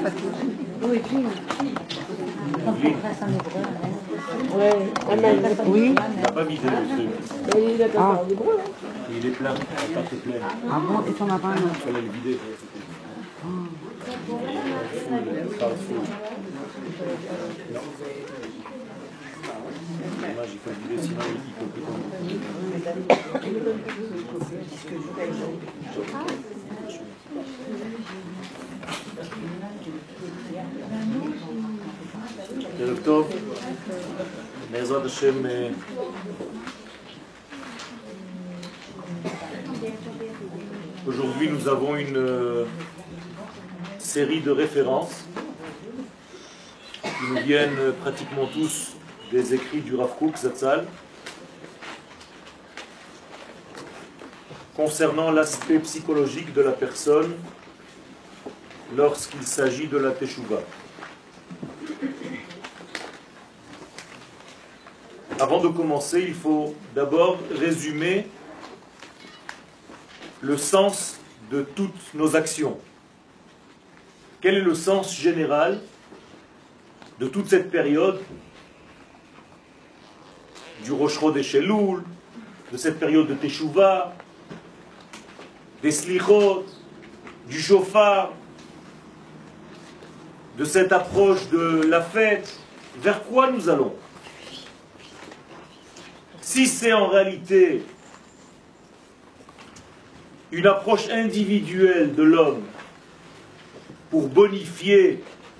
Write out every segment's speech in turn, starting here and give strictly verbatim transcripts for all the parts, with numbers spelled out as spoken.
pas tout. Oui, puis. Ouais, Amen. Oui. Il n'a pas vidé le truc. Mais il a pas Ah. parlé de hébreu, hein. Il est plein, la carte est pleine. Ah bon, et t'en as pas un autre? Il fallait le vider. Parle full. Non. Dommage, il faut le vider, sinon il peut plus tomber. ערב טוב, בעזרת השם, aujourd'hui nous avons une euh, série de références qui nous viennent euh, pratiquement tous des écrits du Rav Kook Zatzal concernant l'aspect psychologique de la personne lorsqu'il s'agit de la Teshuvah. Avant de commencer, il faut d'abord résumer le sens de toutes nos actions. Quel est le sens général de toute cette période du Rosh Chodesh Elul, de cette période de Teshuvah, des Slichot, du Shofar, de cette approche de la fête? Vers quoi nous allons? Si c'est en réalité une approche individuelle de l'homme pour bonifier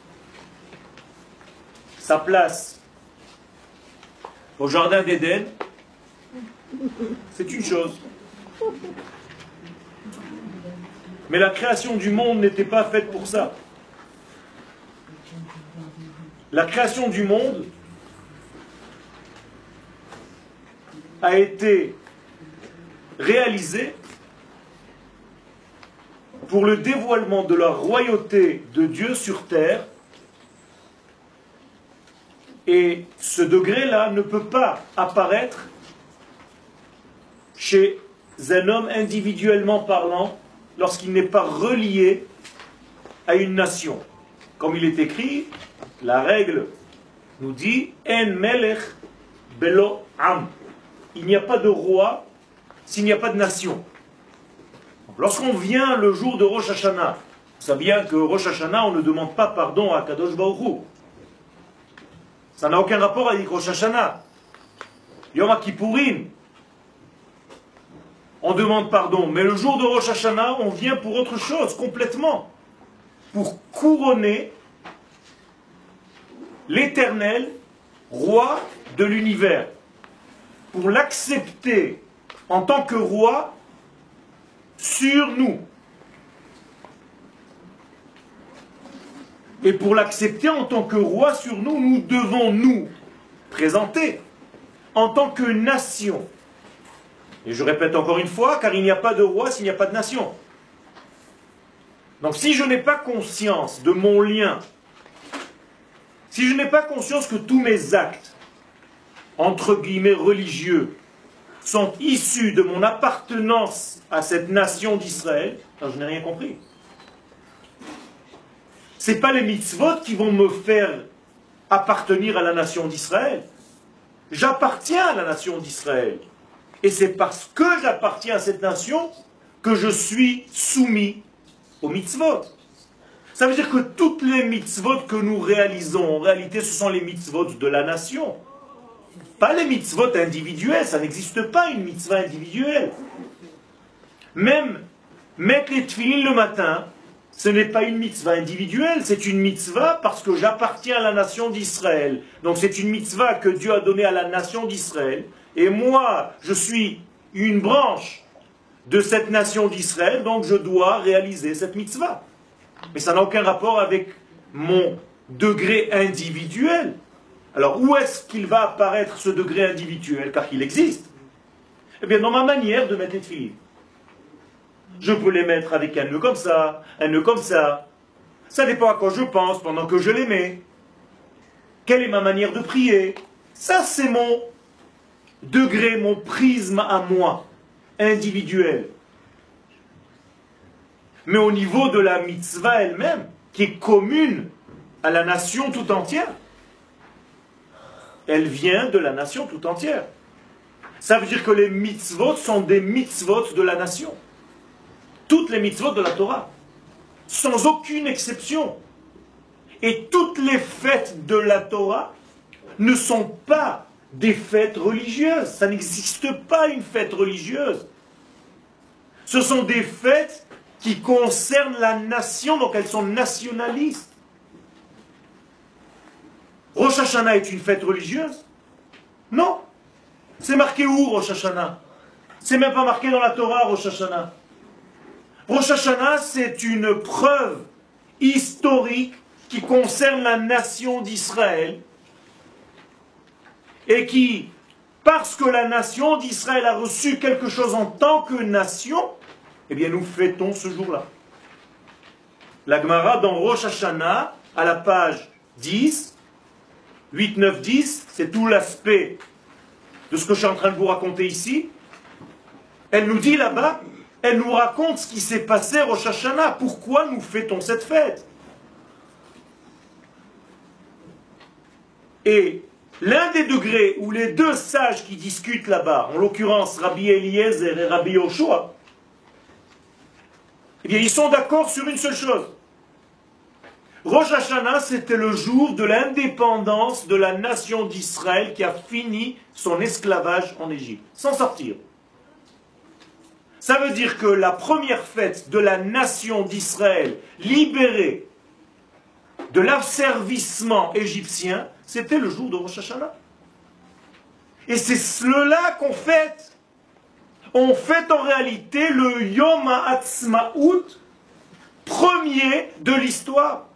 sa place au jardin d'Éden, c'est une chose. Mais la création du monde n'était pas faite pour ça. La création du monde a été réalisée pour le dévoilement de la royauté de Dieu sur terre, et ce degré-là ne peut pas apparaître chez un homme individuellement parlant lorsqu'il n'est pas relié à une nation. Comme il est écrit, la règle nous dit En melech belo am. Il n'y a pas de roi s'il n'y a pas de nation. Lorsqu'on vient le jour de Rosh Hashanah, vous savez bien que Rosh Hashanah, on ne demande pas pardon à Kadosh Baruch Hu. Ça n'a aucun rapport avec Rosh Hashanah. Yom Kippourim, on demande pardon. Mais le jour de Rosh Hashanah, on vient pour autre chose, complètement. Pour couronner l'Éternel, roi de l'univers. Pour l'accepter en tant que roi sur nous. Et pour l'accepter en tant que roi sur nous, nous devons nous présenter en tant que nation. Et je répète encore une fois, car il n'y a pas de roi s'il n'y a pas de nation. Donc si je n'ai pas conscience de mon lien, si je n'ai pas conscience que tous mes actes, entre guillemets religieux, sont issus de mon appartenance à cette nation d'Israël, alors je n'ai rien compris. Ce n'est pas les mitzvot qui vont me faire appartenir à la nation d'Israël. J'appartiens à la nation d'Israël. Et c'est parce que j'appartiens à cette nation que je suis soumis aux mitzvot. Ça veut dire que toutes les mitzvot que nous réalisons, en réalité, ce sont les mitzvot de la nation. Pas les mitzvot individuels, ça n'existe pas une mitzvah individuelle. Même mettre les tefilines le matin, ce n'est pas une mitzvah individuelle, c'est une mitzvah parce que j'appartiens à la nation d'Israël. Donc c'est une mitzvah que Dieu a donnée à la nation d'Israël. Et moi, je suis une branche de cette nation d'Israël, donc je dois réaliser cette mitzvah. Mais ça n'a aucun rapport avec mon degré individuel. Alors, où est-ce qu'il va apparaître ce degré individuel? Car il existe. Eh bien, dans ma manière de mettre les tefilines. Je peux les mettre avec un nœud comme ça, un nœud comme ça. Ça dépend à quoi je pense pendant que je les mets. Quelle est ma manière de prier? Ça, c'est mon degré, mon prisme à moi, individuel. Mais au niveau de la mitzvah elle-même, qui est commune à la nation tout entière. Elle vient de la nation tout entière. Ça veut dire que les mitzvot sont des mitzvot de la nation. Toutes les mitzvot de la Torah, sans aucune exception. Et toutes les fêtes de la Torah ne sont pas des fêtes religieuses. Ça n'existe pas une fête religieuse. Ce sont des fêtes qui concernent la nation, donc elles sont nationalistes. Rosh Hashanah est une fête religieuse? Non. C'est marqué où Rosh Hashanah? C'est même pas marqué dans la Torah Rosh Hashanah. Rosh Hashanah, c'est une preuve historique qui concerne la nation d'Israël et qui, parce que la nation d'Israël a reçu quelque chose en tant que nation, eh bien nous fêtons ce jour-là. La Gemara dans Rosh Hashanah, à la page dix, huit, neuf, dix, c'est tout l'aspect de ce que je suis en train de vous raconter ici. Elle nous dit là-bas, elle nous raconte ce qui s'est passé Rosh Hashanah. Pourquoi nous fêtons cette fête? Et l'un des degrés où les deux sages qui discutent là-bas, en l'occurrence Rabbi Eliezer et Rabbi Yoshua, eh bien ils sont d'accord sur une seule chose. Rosh Hashanah, c'était le jour de l'indépendance de la nation d'Israël qui a fini son esclavage en Égypte, sans sortir. Ça veut dire que la première fête de la nation d'Israël libérée de l'asservissement égyptien, c'était le jour de Rosh Hashanah. Et c'est cela qu'on fête. On fête en réalité le Yom HaAtzmaut premier de l'histoire.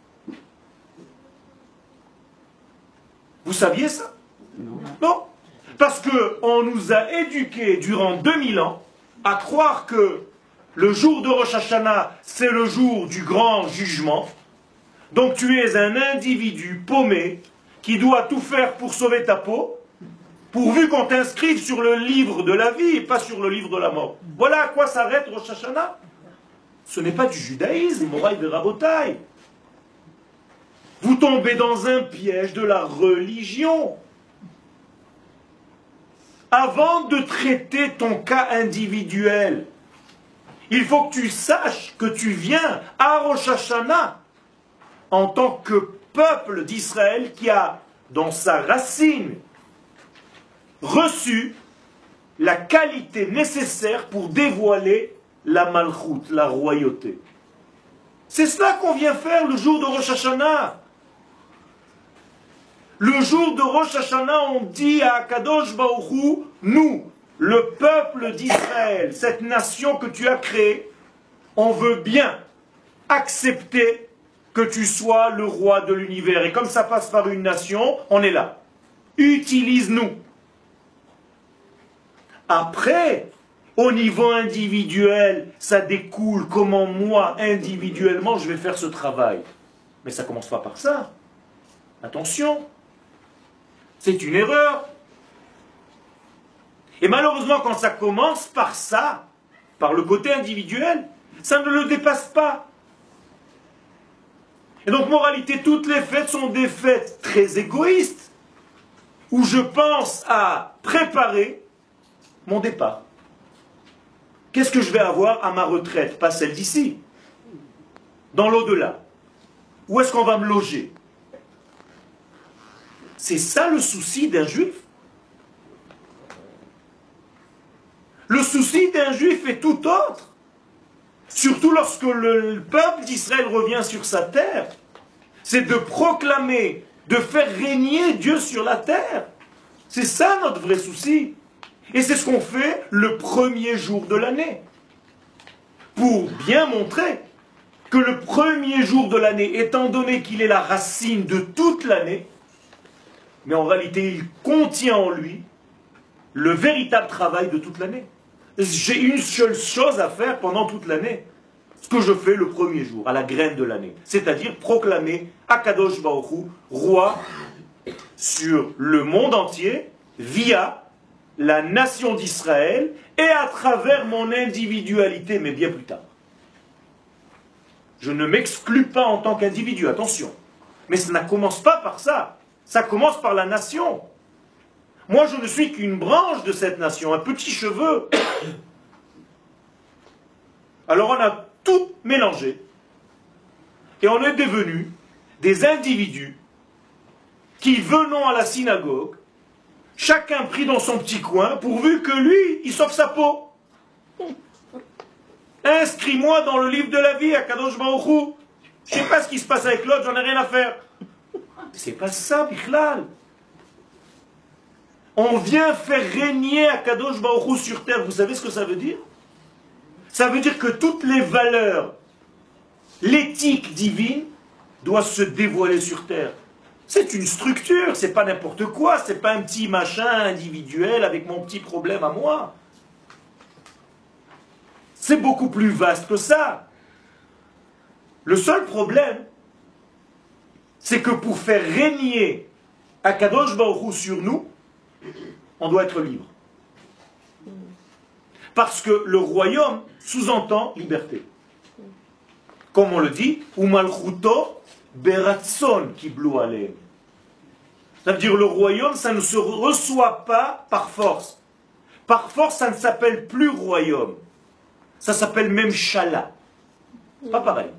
Vous saviez ça? Non. Non. Parce qu'on nous a éduqués durant deux mille ans à croire que le jour de Rosh Hashanah, c'est le jour du grand jugement. Donc tu es un individu paumé qui doit tout faire pour sauver ta peau, pourvu qu'on t'inscrive sur le livre de la vie et pas sur le livre de la mort. Voilà à quoi s'arrête Rosh Hashanah. Ce n'est pas du judaïsme, Moraï de Rabotai. Vous tombez dans un piège de la religion. Avant de traiter ton cas individuel, il faut que tu saches que tu viens à Rosh Hashanah en tant que peuple d'Israël qui a, dans sa racine, reçu la qualité nécessaire pour dévoiler la malchoute, la royauté. C'est cela qu'on vient faire le jour de Rosh Hashanah. Le jour de Rosh Hashanah, on dit à Kadosh Baruch Hu, nous, le peuple d'Israël, cette nation que tu as créée, on veut bien accepter que tu sois le roi de l'univers. Et comme ça passe par une nation, on est là. Utilise-nous. Après, au niveau individuel, ça découle comment moi, individuellement, je vais faire ce travail. Mais ça ne commence pas par ça. Attention. C'est une erreur. Et malheureusement, quand ça commence par ça, par le côté individuel, ça ne le dépasse pas. Et donc, moralité, toutes les fêtes sont des fêtes très égoïstes, où je pense à préparer mon départ. Qu'est-ce que je vais avoir à ma retraite? Pas celle d'ici. Dans l'au-delà. Où est-ce qu'on va me loger? C'est ça le souci d'un juif. Le souci d'un juif est tout autre. Surtout lorsque le peuple d'Israël revient sur sa terre. C'est de proclamer, de faire régner Dieu sur la terre. C'est ça notre vrai souci. Et c'est ce qu'on fait le premier jour de l'année. Pour bien montrer que le premier jour de l'année, étant donné qu'il est la racine de toute l'année, mais en réalité, il contient en lui le véritable travail de toute l'année. J'ai une seule chose à faire pendant toute l'année. Ce que je fais le premier jour, à la graine de l'année. C'est-à-dire proclamer Akadosh Baruch Hu, roi sur le monde entier, via la nation d'Israël, et à travers mon individualité, mais bien plus tard. Je ne m'exclus pas en tant qu'individu, attention. Mais ça ne commence pas par ça. Ça commence par la nation. Moi, je ne suis qu'une branche de cette nation, un petit cheveu. Alors on a tout mélangé. Et on est devenus des individus qui venons à la synagogue, chacun pris dans son petit coin, pourvu que lui, il sauve sa peau. Inscris-moi dans le livre de la vie à Kadosh Baruch Hu. Je ne sais pas ce qui se passe avec l'autre, j'en ai rien à faire. C'est pas ça, Bichlal. On vient faire régner à Kadosh Baruch Hu sur terre. Vous savez ce que ça veut dire? Ça veut dire que toutes les valeurs, l'éthique divine, doit se dévoiler sur terre. C'est une structure, c'est pas n'importe quoi, c'est pas un petit machin individuel avec mon petit problème à moi. C'est beaucoup plus vaste que ça. Le seul problème, c'est que pour faire régner Akadosh Baruch Hu sur nous, on doit être libre. Parce que le royaume sous-entend liberté. Comme on le dit, Umalchuto beratson kiblu aleim. Ça veut dire le royaume, ça ne se reçoit pas par force. Par force, ça ne s'appelle plus royaume. Ça s'appelle même Shala. Pas pareil.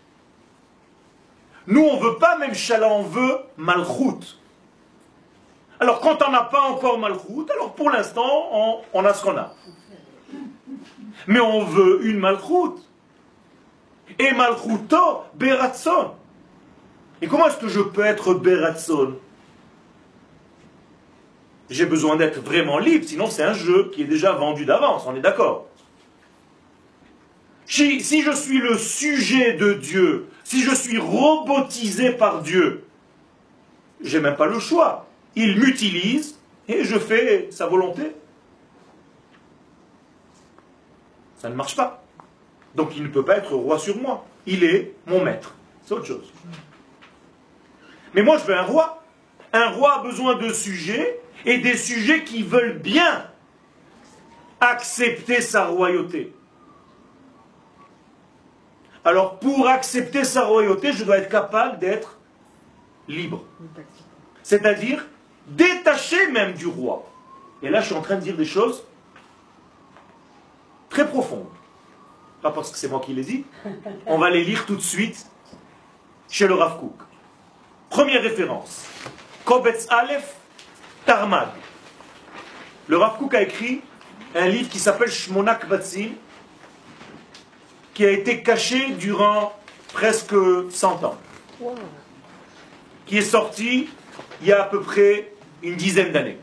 Nous, on ne veut pas même Shala, on veut Malchut. Alors, quand on n'a pas encore Malchut, alors pour l'instant, on, on a ce qu'on a. Mais on veut une Malchut. Et Malchuto, Beratson. Et comment est-ce que je peux être Beratson? J'ai besoin d'être vraiment libre, sinon c'est un jeu qui est déjà vendu d'avance, on est d'accord? Si, si je suis le sujet de Dieu, si je suis robotisé par Dieu, j'ai même pas le choix. Il m'utilise et je fais sa volonté. Ça ne marche pas. Donc il ne peut pas être roi sur moi. Il est mon maître. C'est autre chose. Mais moi je veux un roi. Un roi a besoin de sujets et des sujets qui veulent bien accepter sa royauté. Alors pour accepter sa royauté, je dois être capable d'être libre. C'est-à-dire détaché même du roi. Et là je suis en train de dire des choses très profondes. Pas parce que c'est moi qui les dis. On va les lire tout de suite chez le Rav Kook. Première référence. Kobetz Aleph Tarmag. Le Rav Kook a écrit un livre qui s'appelle Shmonak Batsim, qui a été caché durant presque cent ans. Wow. Qui est sorti il y a à peu près une dizaine d'années.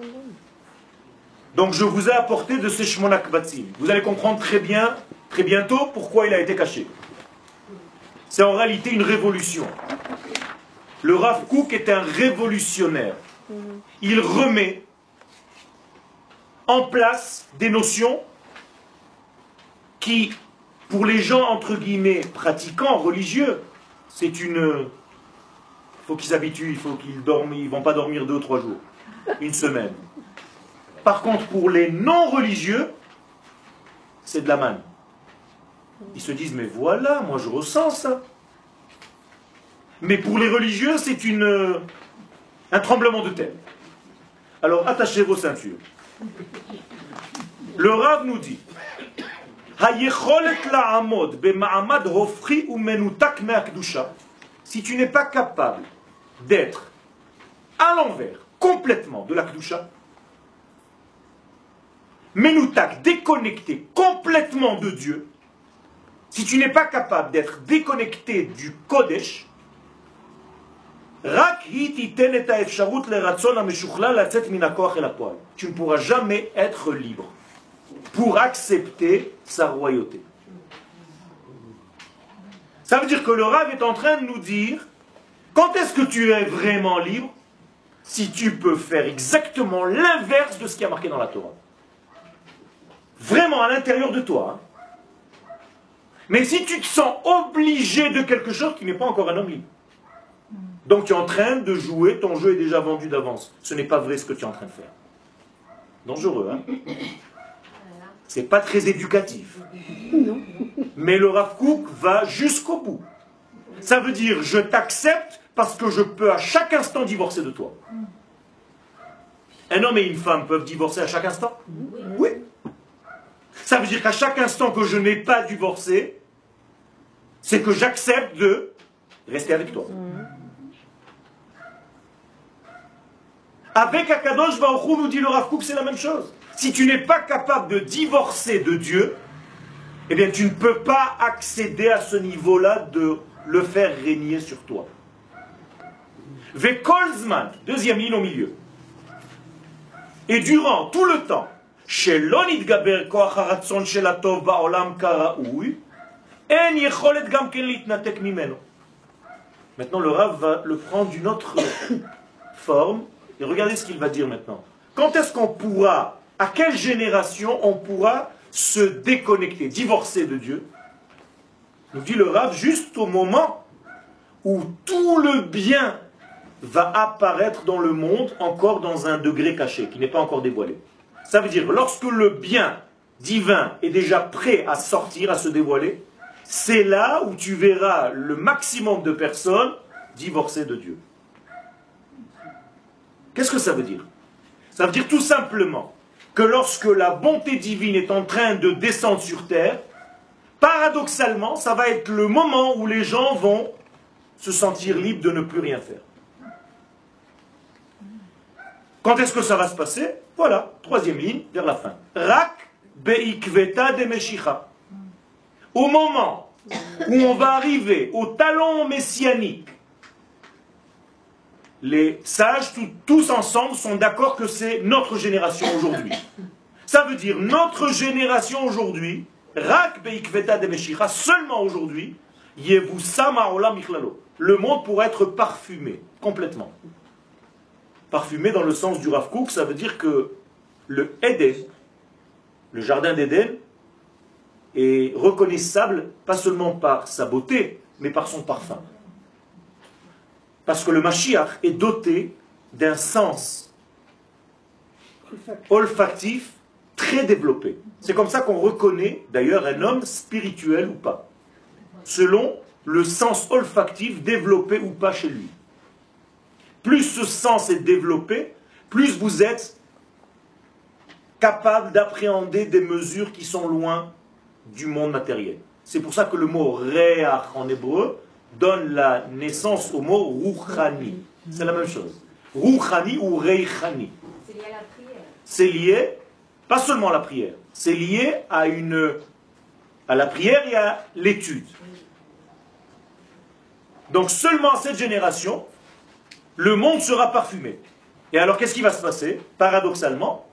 Donc je vous ai apporté de ce Shmonak Batsim. Vous allez comprendre très bien, très bientôt, pourquoi il a été caché. C'est en réalité une révolution. Le Rav Kook est un révolutionnaire. Il remet en place des notions qui, pour les gens, entre guillemets, pratiquants, religieux, c'est une... Il faut qu'ils s'habituent, il faut qu'ils dorment, ils ne vont pas dormir deux ou trois jours, une semaine. Par contre, pour les non-religieux, c'est de la manne. Ils se disent, mais voilà, moi je ressens ça. Mais pour les religieux, c'est une, un tremblement de terre. Alors, attachez vos ceintures. Le Rav nous dit, si tu n'es pas capable d'être à l'envers, complètement de la Kedusha, Menutak, déconnecté complètement de Dieu, si tu n'es pas capable d'être déconnecté du Kodesh, tu ne pourras jamais être libre pour accepter sa royauté. Ça veut dire que le Rav est en train de nous dire, quand est-ce que tu es vraiment libre? Si tu peux faire exactement l'inverse de ce qui est marqué dans la Torah. Vraiment à l'intérieur de toi. Hein. Mais si tu te sens obligé de quelque chose, tu n'es pas encore un homme libre. Donc tu es en train de jouer, ton jeu est déjà vendu d'avance. Ce n'est pas vrai ce que tu es en train de faire. Dangereux, hein? C'est pas très éducatif. Non. Mais le Rav Kook va jusqu'au bout. Ça veut dire, je t'accepte parce que je peux à chaque instant divorcer de toi. Un homme et une femme peuvent divorcer à chaque instant? Oui. Ça veut dire qu'à chaque instant que je n'ai pas divorcé, c'est que j'accepte de rester avec toi. Avec Akadosh Baruch Hu, nous dit le Rav Kook, c'est la même chose. Si tu n'es pas capable de divorcer de Dieu, eh bien tu ne peux pas accéder à ce niveau-là de le faire régner sur toi. Vekolzman, deuxième ligne au milieu. Et durant tout le temps, chez l'onidgaber koach haratzon shel hatov ba'olam karaoui, en yecholet gam ken litnatek mimeno. Maintenant le Rav va le prendre d'une autre forme. Et regardez ce qu'il va dire maintenant. Quand est-ce qu'on pourra, à quelle génération on pourra se déconnecter, divorcer de Dieu? Nous dit le Rav, juste au moment où tout le bien va apparaître dans le monde encore dans un degré caché, qui n'est pas encore dévoilé. Ça veut dire, lorsque le bien divin est déjà prêt à sortir, à se dévoiler, c'est là où tu verras le maximum de personnes divorcer de Dieu. Qu'est-ce que ça veut dire? Ça veut dire tout simplement que lorsque la bonté divine est en train de descendre sur terre, paradoxalement, ça va être le moment où les gens vont se sentir libres de ne plus rien faire. Quand est-ce que ça va se passer? Voilà, troisième ligne, vers la fin. Rak beikveta de meshicha. Au moment où on va arriver au talon messianique, les sages, tout, tous ensemble, sont d'accord que c'est notre génération aujourd'hui. Ça veut dire, notre génération aujourd'hui, Rak beikveta de meshicha, seulement aujourd'hui, yevusam ha'olam michlalo. Le monde pourrait être parfumé, complètement. Parfumé dans le sens du Rav Kook, ça veut dire que le Éden, le jardin d'Éden, est reconnaissable, pas seulement par sa beauté, mais par son parfum. Parce que le Mashiach est doté d'un sens olfactif très développé. C'est comme ça qu'on reconnaît d'ailleurs un homme spirituel ou pas, selon le sens olfactif développé ou pas chez lui. Plus ce sens est développé, plus vous êtes capable d'appréhender des mesures qui sont loin du monde matériel. C'est pour ça que le mot réach en hébreu donne la naissance au mot rouchani. C'est la même chose. Rouchani ou reichani. C'est lié à la prière. C'est lié, pas seulement à la prière, c'est lié à, une, à la prière et à l'étude. Donc seulement à cette génération, le monde sera parfumé. Et alors qu'est-ce qui va se passer? Paradoxalement,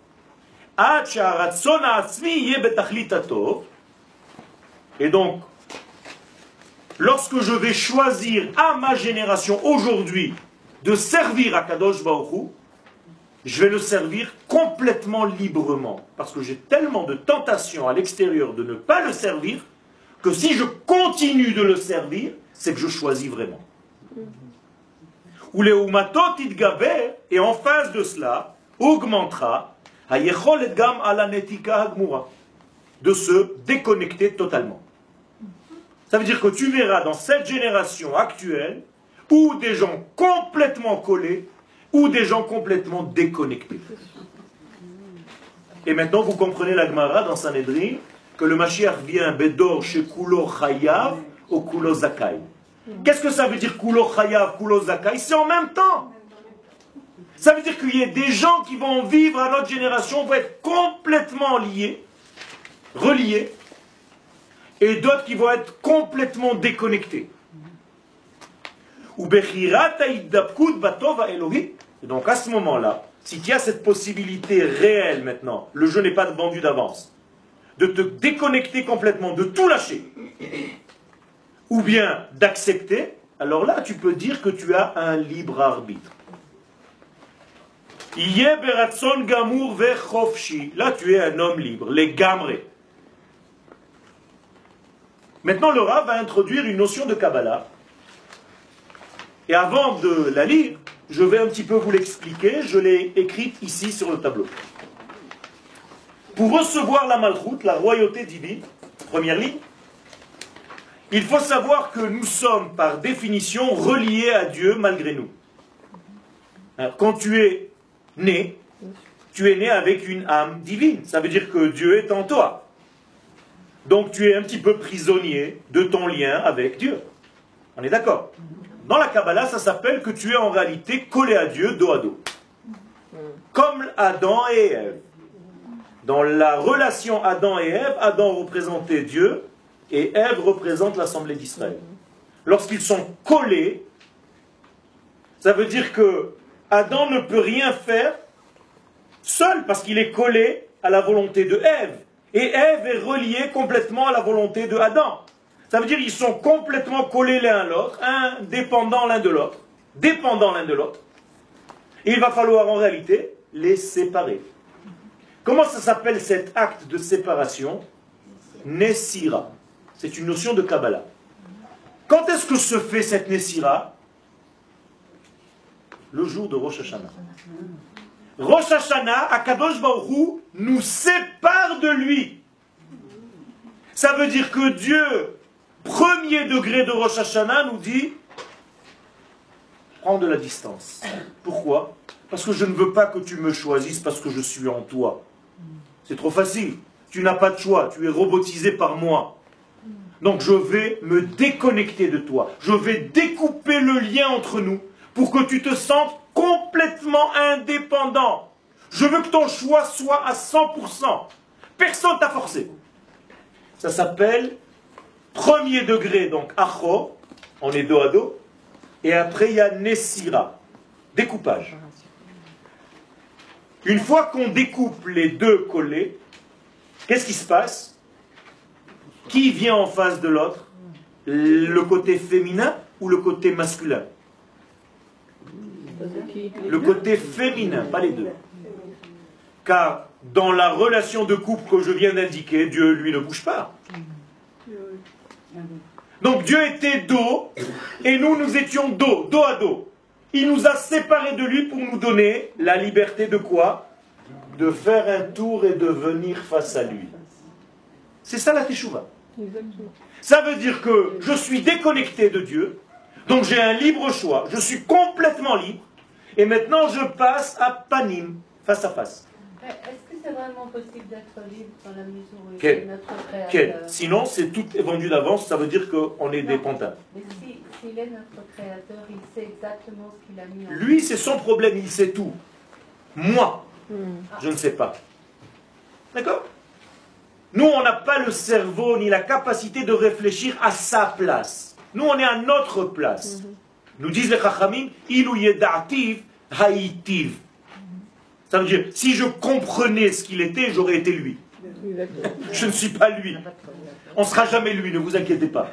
et donc, lorsque je vais choisir à ma génération aujourd'hui de servir à Kadosh Baruch Hu, je vais le servir complètement librement. Parce que j'ai tellement de tentations à l'extérieur de ne pas le servir, que si je continue de le servir, c'est que je choisis vraiment. Ou les umatot idgaber, et en face de cela, augmentera hayechol gam ala netika hagmura, de se déconnecter totalement. Ça veut dire que tu verras dans cette génération actuelle, ou des gens complètement collés, ou des gens complètement déconnectés. Et maintenant vous comprenez la Gemara dans Sanhedrin, que le Mashiach vient bedor chez kulo chayav ou kulo zakai. Qu'est-ce que ça veut dire kulo chayav, kulo zakai? C'est en même temps. Ça veut dire qu'il y a des gens qui vont vivre à notre génération, vont être complètement liés, reliés, et d'autres qui vont être complètement déconnectés. Et donc à ce moment-là, si tu as cette possibilité réelle maintenant, le jeu n'est pas vendu d'avance, de te déconnecter complètement, de tout lâcher, ou bien d'accepter, alors là tu peux dire que tu as un libre arbitre. Là tu es un homme libre, les gamrés. Maintenant le Rav va introduire une notion de Kabbalah. Et avant de la lire, je vais un petit peu vous l'expliquer, je l'ai écrite ici sur le tableau. Pour recevoir la Malchut, la royauté divine, première ligne, il faut savoir que nous sommes par définition reliés à Dieu malgré nous. Alors, quand tu es né, tu es né avec une âme divine. Ça veut dire que Dieu est en toi. Donc tu es un petit peu prisonnier de ton lien avec Dieu. On est d'accord? Dans la Kabbalah, ça s'appelle que tu es en réalité collé à Dieu dos à dos. Comme Adam et Ève. Dans la relation Adam et Ève, Adam représentait Dieu et Ève représente l'Assemblée d'Israël. Lorsqu'ils sont collés, ça veut dire que Adam ne peut rien faire seul parce qu'il est collé à la volonté de Ève. Et Ève est reliée complètement à la volonté de Adam. Ça veut dire qu'ils sont complètement collés l'un à l'autre, indépendants l'un de l'autre, dépendants l'un de l'autre. Et il va falloir en réalité les séparer. Comment ça s'appelle cet acte de séparation? Nessira. C'est une notion de Kabbalah. Quand est-ce que se fait cette Nessira? Le jour de Rosh Hashanah. Rosh Hashanah, Akadosh Baruch Hu nous sépare de lui. Ça veut dire que Dieu, premier degré de Rosh Hashanah, nous dit prends de la distance. Pourquoi? Parce que je ne veux pas que tu me choisisses parce que je suis en toi. C'est trop facile. Tu n'as pas de choix. Tu es robotisé par moi. Donc je vais me déconnecter de toi. Je vais découper le lien entre nous pour que tu te sentes complètement indépendant. Je veux que ton choix soit à cent pour cent. Personne t'a forcé. Ça s'appelle premier degré, donc Acho, on est dos à dos. Et après il y a Nessira, découpage. Une fois qu'on découpe les deux collés, qu'est-ce qui se passe? Qui vient en face de l'autre? Le côté féminin ou le côté masculin? Le côté féminin, pas les deux. Car dans la relation de couple que je viens d'indiquer, Dieu, lui, ne bouge pas. Donc Dieu était dos, et nous, nous étions dos, dos à dos. Il nous a séparés de lui pour nous donner la liberté de quoi? De faire un tour et de venir face à lui. C'est ça la teshuva. Ça veut dire que je suis déconnecté de Dieu, donc j'ai un libre choix, je suis complètement libre, et maintenant je passe à panim, face à face. Est-ce que c'est vraiment possible d'être libre dans la mesure où Quel? il est notre créateur? Quel? Sinon, c'est tout vendu d'avance, ça veut dire qu'on est Non, des pantins. Mais si, s'il est notre créateur, il sait exactement ce qu'il a mis en Lui, c'est son problème, il sait tout. Moi, je ne sais pas. D'accord? Nous, on n'a pas le cerveau ni la capacité de réfléchir à sa place. Nous, on est à notre place. Nous disent les Chachamim, Ilu yeda'ativ ha'itiv. Ça veut dire, si je comprenais ce qu'il était, j'aurais été lui. Je ne suis pas lui. On ne sera jamais lui, ne vous inquiétez pas.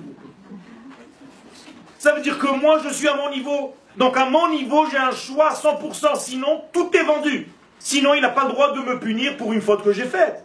Ça veut dire que moi, je suis à mon niveau. Donc à mon niveau, j'ai un choix à cent pour cent. Sinon, tout est vendu. Sinon, il n'a pas le droit de me punir pour une faute que j'ai faite.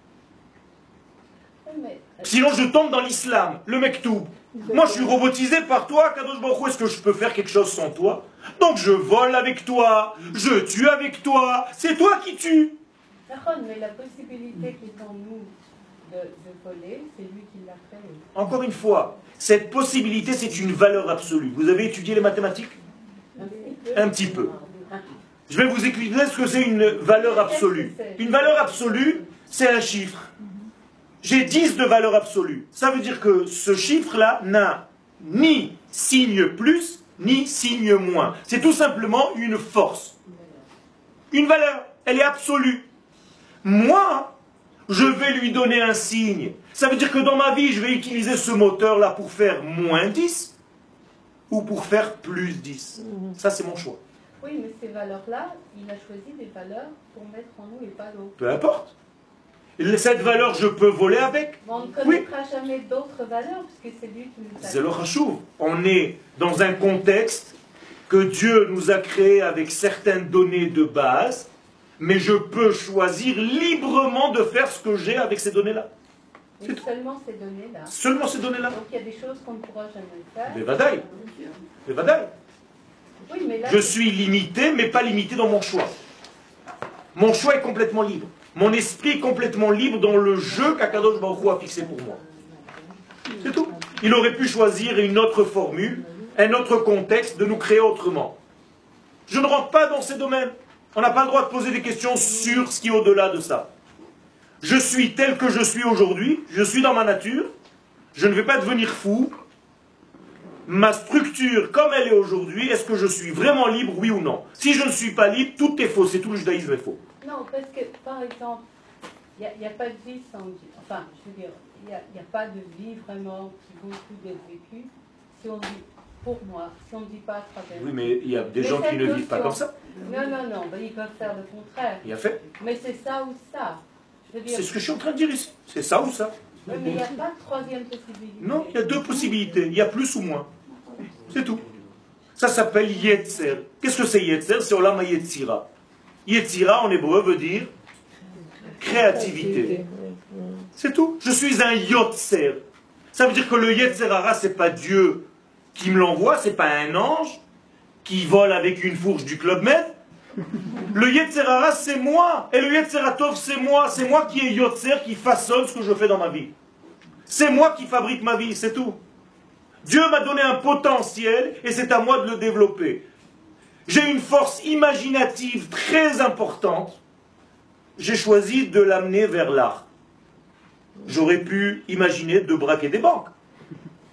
Sinon, je tombe dans l'islam, le mektoub. Moi, je suis robotisé par toi, Kadosh Baruch Hu. Est-ce que je peux faire quelque chose sans toi? Donc, je vole avec toi, je tue avec toi. C'est toi qui tues. Mais la possibilité qui est en nous de, de voler, c'est lui qui l'a fait. Encore une fois, cette possibilité, c'est une valeur absolue. Vous avez étudié les mathématiques? Un petit peu. Je vais vous expliquer ce que c'est une valeur absolue. Une valeur absolue, c'est un chiffre. J'ai dix de valeur absolue. Ça veut dire que ce chiffre-là n'a ni signe plus, ni signe moins. C'est tout simplement une force. Une valeur. Elle est absolue. Moi, je vais lui donner un signe. Ça veut dire que dans ma vie, je vais utiliser ce moteur-là pour faire moins dix ou pour faire plus dix. Ça, c'est mon choix. Oui, mais ces valeurs-là, il a choisi des valeurs pour mettre en nous et pas d'autres. Peu importe. Cette valeur, je peux voler avec. Mais on ne connaîtra oui. jamais d'autres valeurs, puisque c'est lui qui nous a... C'est le chachouv. On est dans un contexte que Dieu nous a créé avec certaines données de base, mais je peux choisir librement de faire ce que j'ai avec ces données-là. Mais seulement ces données-là. Seulement ces données-là. Donc il y a des choses qu'on ne pourra jamais faire. Mais vadaï. Mais vadaï. Oui, mais là, je suis limité, mais pas limité dans mon choix. Mon choix est complètement libre. Mon esprit est complètement libre dans le jeu qu'Akadosh Baruch Hu a fixé pour moi. C'est tout. Il aurait pu choisir une autre formule, un autre contexte, de nous créer autrement. Je ne rentre pas dans ces domaines. On n'a pas le droit de poser des questions sur ce qui est au-delà de ça. Je suis tel que je suis aujourd'hui, je suis dans ma nature, je ne vais pas devenir fou. Ma structure, comme elle est aujourd'hui, est-ce que je suis vraiment libre, oui ou non? Si je ne suis pas libre, tout est faux, c'est tout le judaïsme est faux. Non, parce que, par exemple, il n'y a, a pas de vie sans Dieu. Enfin, je veux dire, il n'y a, a pas de vie vraiment qui vaut le coup d'être vécue. Si on dit, pour moi, si on ne dit pas à travers... Oui, mais il y a des mais gens qui ne notion, vivent pas comme ça. Non, non, non, ben, ils peuvent faire le contraire. Il y a fait. Mais c'est ça ou ça. C'est ce que je suis en train de dire ici. C'est ça ou ça. Oui, mais il n'y a pas de troisième possibilité. Non, il y a deux possibilités. Il y a plus ou moins. C'est tout. Ça s'appelle Yetzer. Qu'est-ce que c'est Yetzer? C'est Olam HaYetzira. Yetzira en hébreu veut dire créativité. C'est tout. Je suis un Yotzer. Ça veut dire que le Yetzer Hara, c'est pas Dieu qui me l'envoie, c'est pas un ange qui vole avec une fourche du Club Med. Le Yetzer Hara, c'est moi. Et le Yetzer Hatov, c'est moi. C'est moi qui est Yotzer, qui façonne ce que je fais dans ma vie. C'est moi qui fabrique ma vie, c'est tout. Dieu m'a donné un potentiel et c'est à moi de le développer. J'ai une force imaginative très importante. J'ai choisi de l'amener vers l'art. J'aurais pu imaginer de braquer des banques. D'accord ?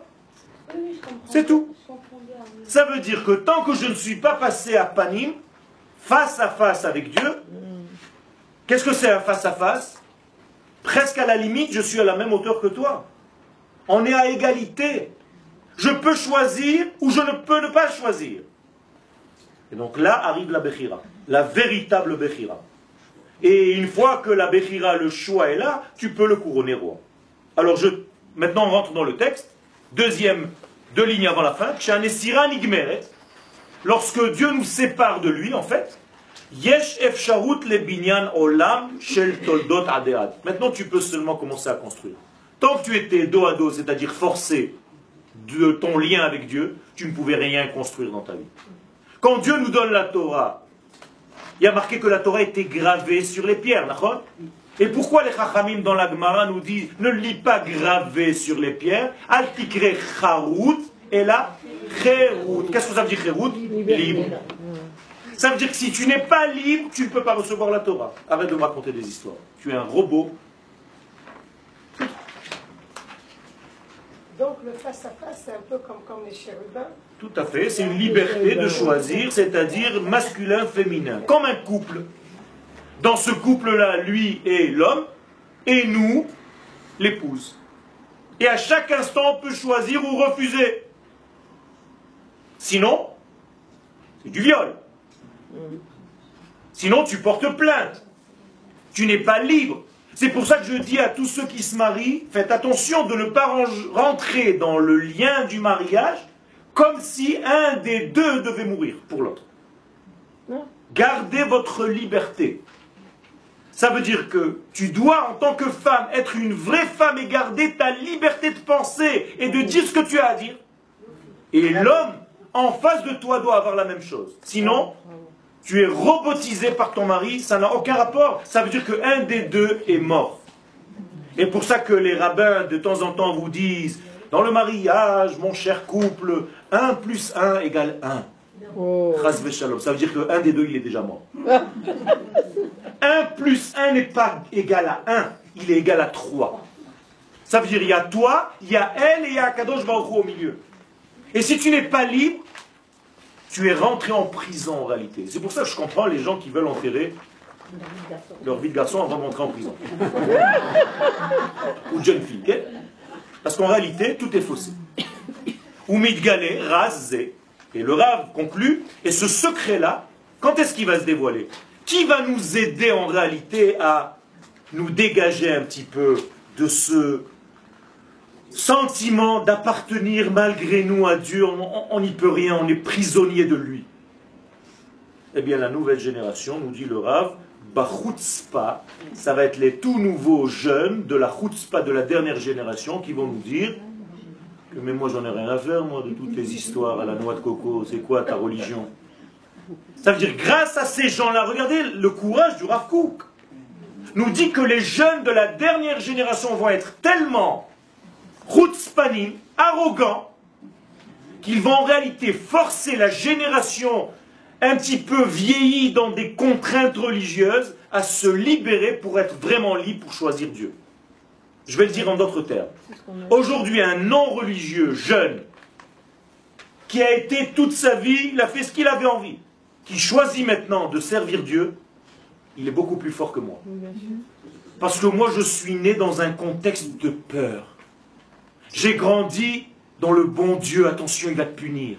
C'est tout. Ça veut dire que tant que je ne suis pas passé à Panim, face à face avec Dieu, qu'est-ce que c'est un face à face? Presque à la limite, je suis à la même hauteur que toi. On est à égalité. Je peux choisir ou je ne peux ne pas choisir. Et donc là arrive la Bechira, la véritable Bechira. Et une fois que la Bechira, le choix est là, tu peux le couronner roi. Alors je, maintenant on rentre dans le texte. Deuxième, deux lignes avant la fin. Lorsque Dieu nous sépare de lui, en fait, Yesh efsharut le binyan olam shel toldot adead. Maintenant tu peux seulement commencer à construire. Tant que tu étais dos à dos, c'est-à-dire forcé de ton lien avec Dieu, tu ne pouvais rien construire dans ta vie. Quand Dieu nous donne la Torah, il y a marqué que la Torah était gravée sur les pierres, d'accord? Et pourquoi les Chachamim dans la Gemara nous disent ne lis pas gravé sur les pierres, al tikre charut, et là, cherut. Qu'est-ce que ça veut dire cherut? Libre. Ça veut dire que si tu n'es pas libre, tu ne peux pas recevoir la Torah. Arrête de me raconter des histoires. Tu es un robot. Donc le face-à-face, c'est un peu comme, comme les chérubins. Tout à fait, c'est une liberté de choisir, c'est-à-dire masculin-féminin, comme un couple. Dans ce couple-là, lui est l'homme, et nous, l'épouse. Et à chaque instant, on peut choisir ou refuser. Sinon, c'est du viol. Sinon, tu portes plainte. Tu n'es pas libre. C'est pour ça que je dis à tous ceux qui se marient, faites attention de ne pas rentrer dans le lien du mariage comme si un des deux devait mourir pour l'autre. Gardez votre liberté. Ça veut dire que tu dois, en tant que femme, être une vraie femme et garder ta liberté de penser et de dire ce que tu as à dire. Et l'homme, en face de toi, doit avoir la même chose. Sinon, tu es robotisé par ton mari, ça n'a aucun rapport. Ça veut dire qu'un des deux est mort. Et pour ça que les rabbins, de temps en temps, vous disent, dans le mariage, mon cher couple, un plus un égale un. Oh. Ça veut dire qu'un des deux, il est déjà mort. un plus un n'est pas égal à un, il est égal à trois. Ça veut dire il y a toi, il y a elle et il y a Kadosh Baruch Hu au milieu. Et si tu n'es pas libre, tu es rentré en prison en réalité. C'est pour ça que je comprends les gens qui veulent enterrer leur vie de garçon avant de rentrer en prison. Ou de jeune fille. Okay? Parce qu'en réalité, tout est faussé. Ou mitgalé, razé. Et le Rav conclut, et ce secret-là, quand est-ce qu'il va se dévoiler? Qui va nous aider en réalité à nous dégager un petit peu de ce sentiment d'appartenir malgré nous à Dieu? On n'y peut rien, on est prisonnier de lui. Eh bien, la nouvelle génération, nous dit le Rav, Bachutzpa, ça va être les tout nouveaux jeunes de la Chutzpa de la dernière génération qui vont nous dire que mais moi j'en ai rien à faire, moi, de toutes les histoires à la noix de coco, c'est quoi ta religion? Ça veut dire, grâce à ces gens-là, regardez le courage du Rav Kook, nous dit que les jeunes de la dernière génération vont être tellement chutzpanim, arrogants, qu'ils vont en réalité forcer la génération un petit peu vieillie dans des contraintes religieuses à se libérer pour être vraiment libre pour choisir Dieu. Je vais le dire en d'autres termes. Aujourd'hui, un non-religieux jeune qui a été toute sa vie, il a fait ce qu'il avait envie, qui choisit maintenant de servir Dieu, il est beaucoup plus fort que moi. Parce que moi, je suis né dans un contexte de peur. J'ai grandi dans le bon Dieu, attention, il va te punir.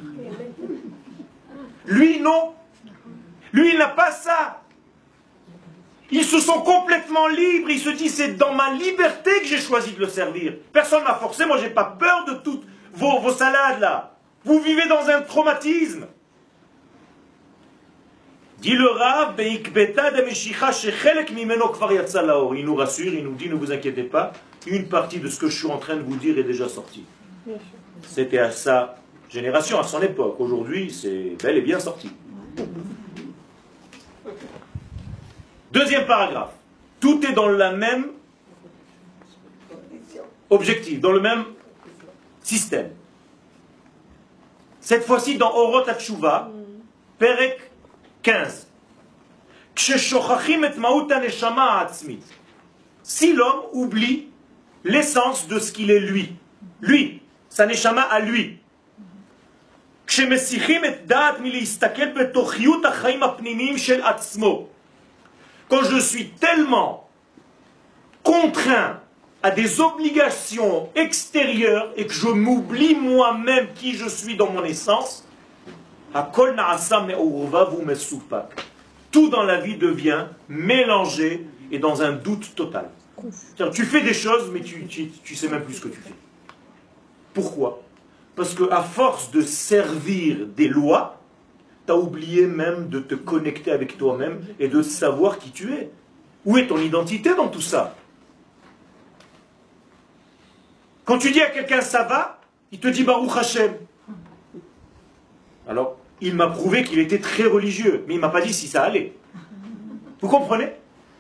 Lui, non. Lui, il n'a pas ça. Ils se sont complètement libres. Il se dit, c'est dans ma liberté que j'ai choisi de le servir. Personne ne m'a forcé. Moi, je n'ai pas peur de toutes vos, vos salades, là. Vous vivez dans un traumatisme. Dit le Rav, il nous rassure, il nous dit, ne vous inquiétez pas, une partie de ce que je suis en train de vous dire est déjà sortie. C'était à sa génération, à son époque. Aujourd'hui, c'est bel et bien sorti. Deuxième paragraphe. Tout est dans le même objectif, dans le même système. Cette fois-ci, dans Orot HaTshuva, Perek quinze. Si l'homme oublie l'essence de ce qu'il est lui, lui, sa neshama à lui. Quand je suis tellement contraint à des obligations extérieures et que je m'oublie moi-même qui je suis dans mon essence, tout dans la vie devient mélangé et dans un doute total. C'est-à-dire, tu fais des choses, mais tu ne sais même plus ce que tu fais. Pourquoi? Parce qu'à force de servir des lois, tu as oublié même de te connecter avec toi-même et de savoir qui tu es. Où est ton identité dans tout ça? Quand tu dis à quelqu'un ça va, il te dit Baruch Hashem. Alors, il m'a prouvé qu'il était très religieux, mais il ne m'a pas dit si ça allait. Vous comprenez?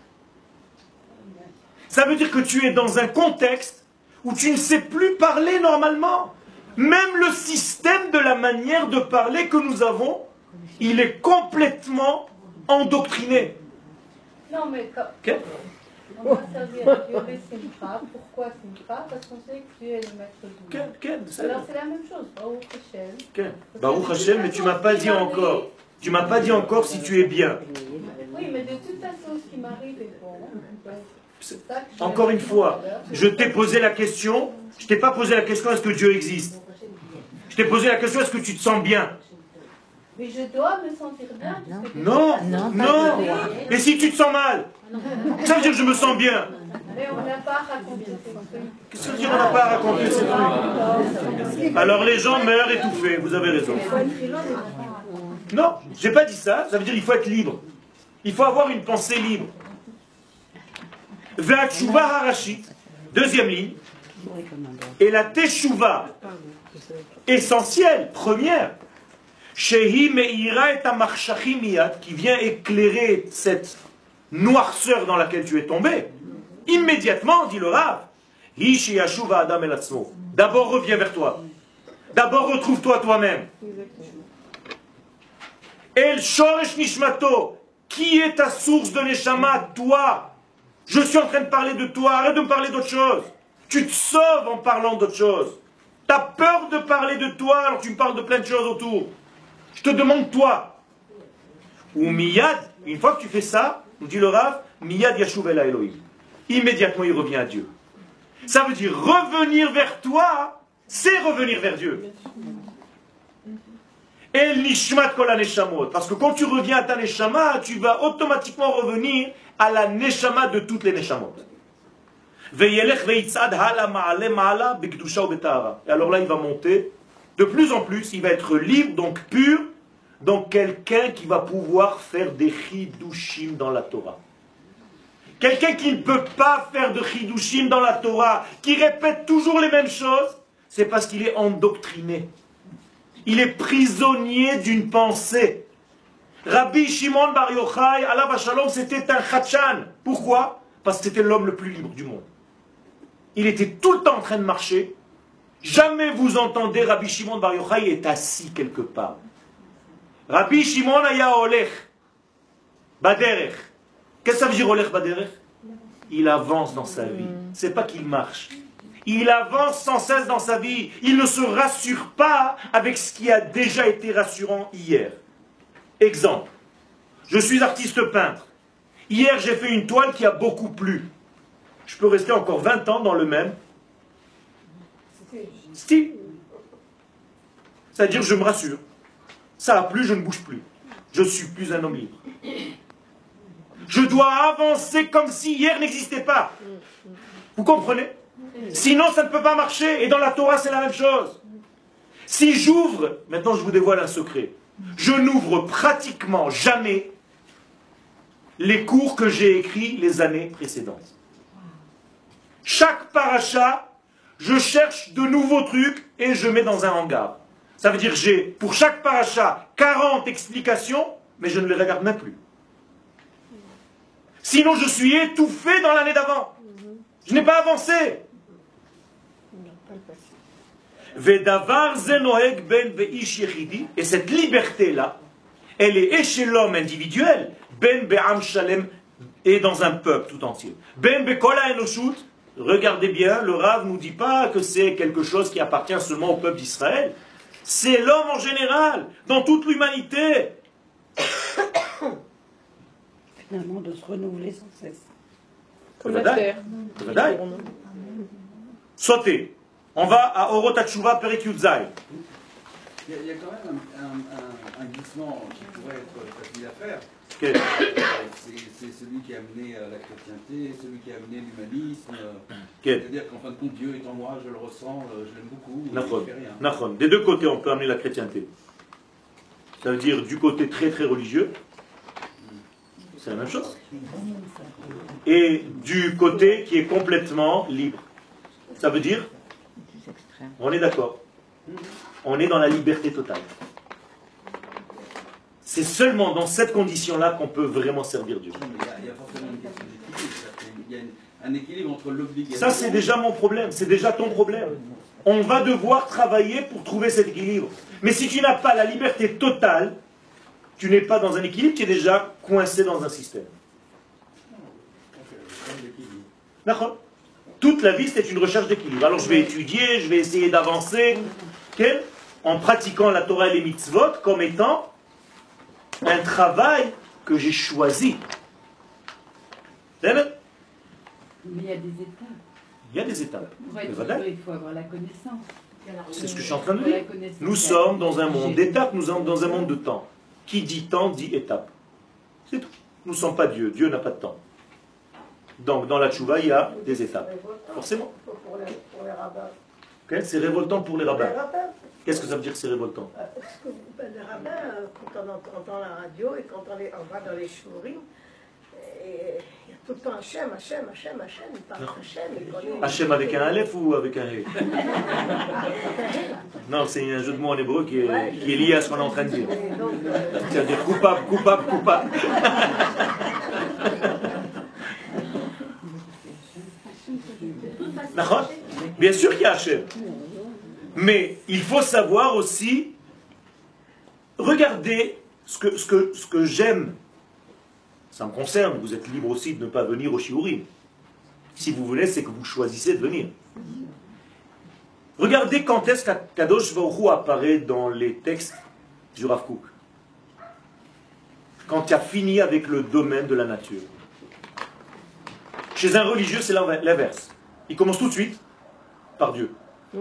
Ça veut dire que tu es dans un contexte où tu ne sais plus parler normalement. Même le système de la manière de parler que nous avons, il est complètement endoctriné. Non, mais quand Okay. on va servir à Dieu avec Simcha, pourquoi Simcha? Parce qu'on sait que Dieu est le maître du Okay, monde. okay, c'est Alors c'est la même chose, Baruch Hashem. okay. Baruch Hashem, mais tu m'as pas dit encore. Tu m'as pas dit encore si tu es bien. Oui, mais de toute façon, ce qui m'arrive est bon. C'est ça que je Encore l'ai une dit fois, tout à l'heure. je t'ai posé la question, je t'ai pas posé la question est-ce que Dieu existe. Je t'ai posé la question est-ce que tu te sens bien. Mais je dois me sentir bien. parce que de Non, toute façon, non. c'est Et si tu te sens mal, ça veut dire que je me sens bien. Mais on n'a pas raconté ces trucs. Qu'est-ce que ça veut dire on n'a pas raconté ces trucs? Alors les gens meurent étouffés, vous avez raison. Non, j'ai pas dit ça, ça veut dire qu'il faut être libre. Il faut avoir une pensée libre. Ve'atshuva harashit, deuxième ligne, et la teshuva essentielle, première, shehi me'ira et amarshachim miyad, qui vient éclairer cette noirceur dans laquelle tu es tombé, immédiatement, dit le Rav, hi sheyashuva adam el atzmo. D'abord reviens vers toi. D'abord retrouve-toi toi-même. El shoresh nishmato, qui est ta source de neshama? Toi. Je suis en train de parler de toi, arrête de me parler d'autre chose. Tu te sauves en parlant d'autre chose. Tu as peur de parler de toi, alors tu me parles de plein de choses autour. Je te demande toi. Ou miyad, une fois que tu fais ça, nous dit le Rav, miyad yashuv el Elohim. Immédiatement il revient à Dieu. Ça veut dire revenir vers toi, c'est revenir vers Dieu. El nishmat kol ha-neshamot. Parce que quand tu reviens à ta neshama, tu vas automatiquement revenir à la neshama de toutes les neshamot. Veyelech veitzad hala ma'ale ma'ala bekdusha ubetahara. Et alors là, il va monter de plus en plus, il va être libre, donc pur, donc quelqu'un qui va pouvoir faire des chidushim dans la Torah. Quelqu'un qui ne peut pas faire de chidushim dans la Torah, qui répète toujours les mêmes choses, c'est parce qu'il est endoctriné. Il est prisonnier d'une pensée. Rabbi Shimon Bar Yochai, alav hashalom, c'était un chachan. Pourquoi? Parce que c'était l'homme le plus libre du monde. Il était tout le temps en train de marcher Jamais vous entendez Rabbi Shimon Bar Yochai est assis quelque part. Rabbi Shimon aya olech baderech. Qu'est-ce que ça veut dire olech baderech? Il avance dans sa vie. C'est pas qu'il marche. Il avance sans cesse dans sa vie. Il ne se rassure pas avec ce qui a déjà été rassurant hier. Exemple. Je suis artiste peintre. Hier, j'ai fait une toile qui a beaucoup plu. Je peux rester encore vingt ans dans le même style. C'est-à-dire, je me rassure. Ça a plu, je ne bouge plus. Je suis plus un homme libre. Je dois avancer comme si hier n'existait pas. Vous comprenez? Sinon, ça ne peut pas marcher. Et dans la Torah, c'est la même chose. Si j'ouvre, maintenant je vous dévoile un secret, je n'ouvre pratiquement jamais les cours que j'ai écrits les années précédentes. Chaque paracha, je cherche de nouveaux trucs et je mets dans un hangar. Ça veut dire que j'ai, pour chaque paracha, quarante explications, mais je ne les regarde même plus. Sinon, je suis étouffé dans l'année d'avant. Je n'ai pas avancé. Vedavar zenoeg ben veish yechidi, et cette liberté-là, elle est chez l'homme individuel, ben be'am shalem, et dans un peuple tout entier. Ben be'kol ha'enoshut, regardez bien, le Rav ne nous dit pas que c'est quelque chose qui appartient seulement au peuple d'Israël. C'est l'homme en général, dans toute l'humanité. Finalement, de se renouveler sans cesse. Comme la terre. Sautez. On va à Orot HaTshuva Perek Yud-Zay. Il y, a, il y a quand même un, un, un, un glissement qui pourrait être facile à faire. Okay. C'est celui qui a amené la chrétienté, celui qui a amené l'humanisme. Okay. C'est-à-dire qu'en fin de compte, Dieu est en moi, je le ressens, je l'aime beaucoup, Nachon. je ne fais rien. Nachon. Des deux côtés, on peut amener la chrétienté. Ça veut dire du côté très très religieux, c'est la même chose. Et du côté qui est complètement libre. Ça veut dire, on est d'accord, on est dans la liberté totale. C'est seulement dans cette condition-là qu'on peut vraiment servir Dieu. Il y a, il y a forcément une question d'équilibre. Il y a une, un équilibre entre l'obligation... Ça, c'est déjà mon problème, c'est déjà ton problème. On va devoir travailler pour trouver cet équilibre. Mais si tu n'as pas la liberté totale, tu n'es pas dans un équilibre, tu es déjà coincé dans un système. D'accord. Toute la vie, c'est une recherche d'équilibre. Alors je vais étudier, je vais essayer d'avancer, okay, en pratiquant la Torah et les mitzvot comme étant un travail que j'ai choisi. Mais il y a des étapes. Il y a des étapes. Pour être heureux, il faut avoir la connaissance. C'est ce que je suis en train de dire. Nous sommes dans un monde d'étapes, nous sommes dans un monde de temps. Qui dit temps dit étape. C'est tout. Nous ne sommes pas Dieu. Dieu n'a pas de temps. Donc dans la tchouva, il y a des étapes. Forcément. Pour les, pour les rabbins. Okay, c'est révoltant pour les rabbins. Les rabbins. Qu'est-ce que ça veut dire que c'est révoltant? Parce que ben, les rabbins, quand on entend la radio et quand on, les, on va dans les chourim, il y a tout le temps Hachem, Hachem, Hachem, Hachem, il parle Hachem. Il connaît... Hachem avec un Aleph ou avec un He? Non, c'est un jeu de mots en hébreu qui est, ouais, qui est lié à ce qu'on est en train de dire. C'est-à-dire coupable, coupable, coupable. Bien sûr qu'il y a Hachem. Mais il faut savoir aussi, regardez ce que, ce que, ce que j'aime. Ça me concerne, vous êtes libre aussi de ne pas venir au shiurim. Si vous voulez, c'est que vous choisissez de venir. Regardez quand est-ce qu'Akadosh Baruch Hu apparaît dans les textes du Rav Kook. Quand tu as fini avec le domaine de la nature. Chez un religieux, c'est l'inverse. Il commence tout de suite par Dieu.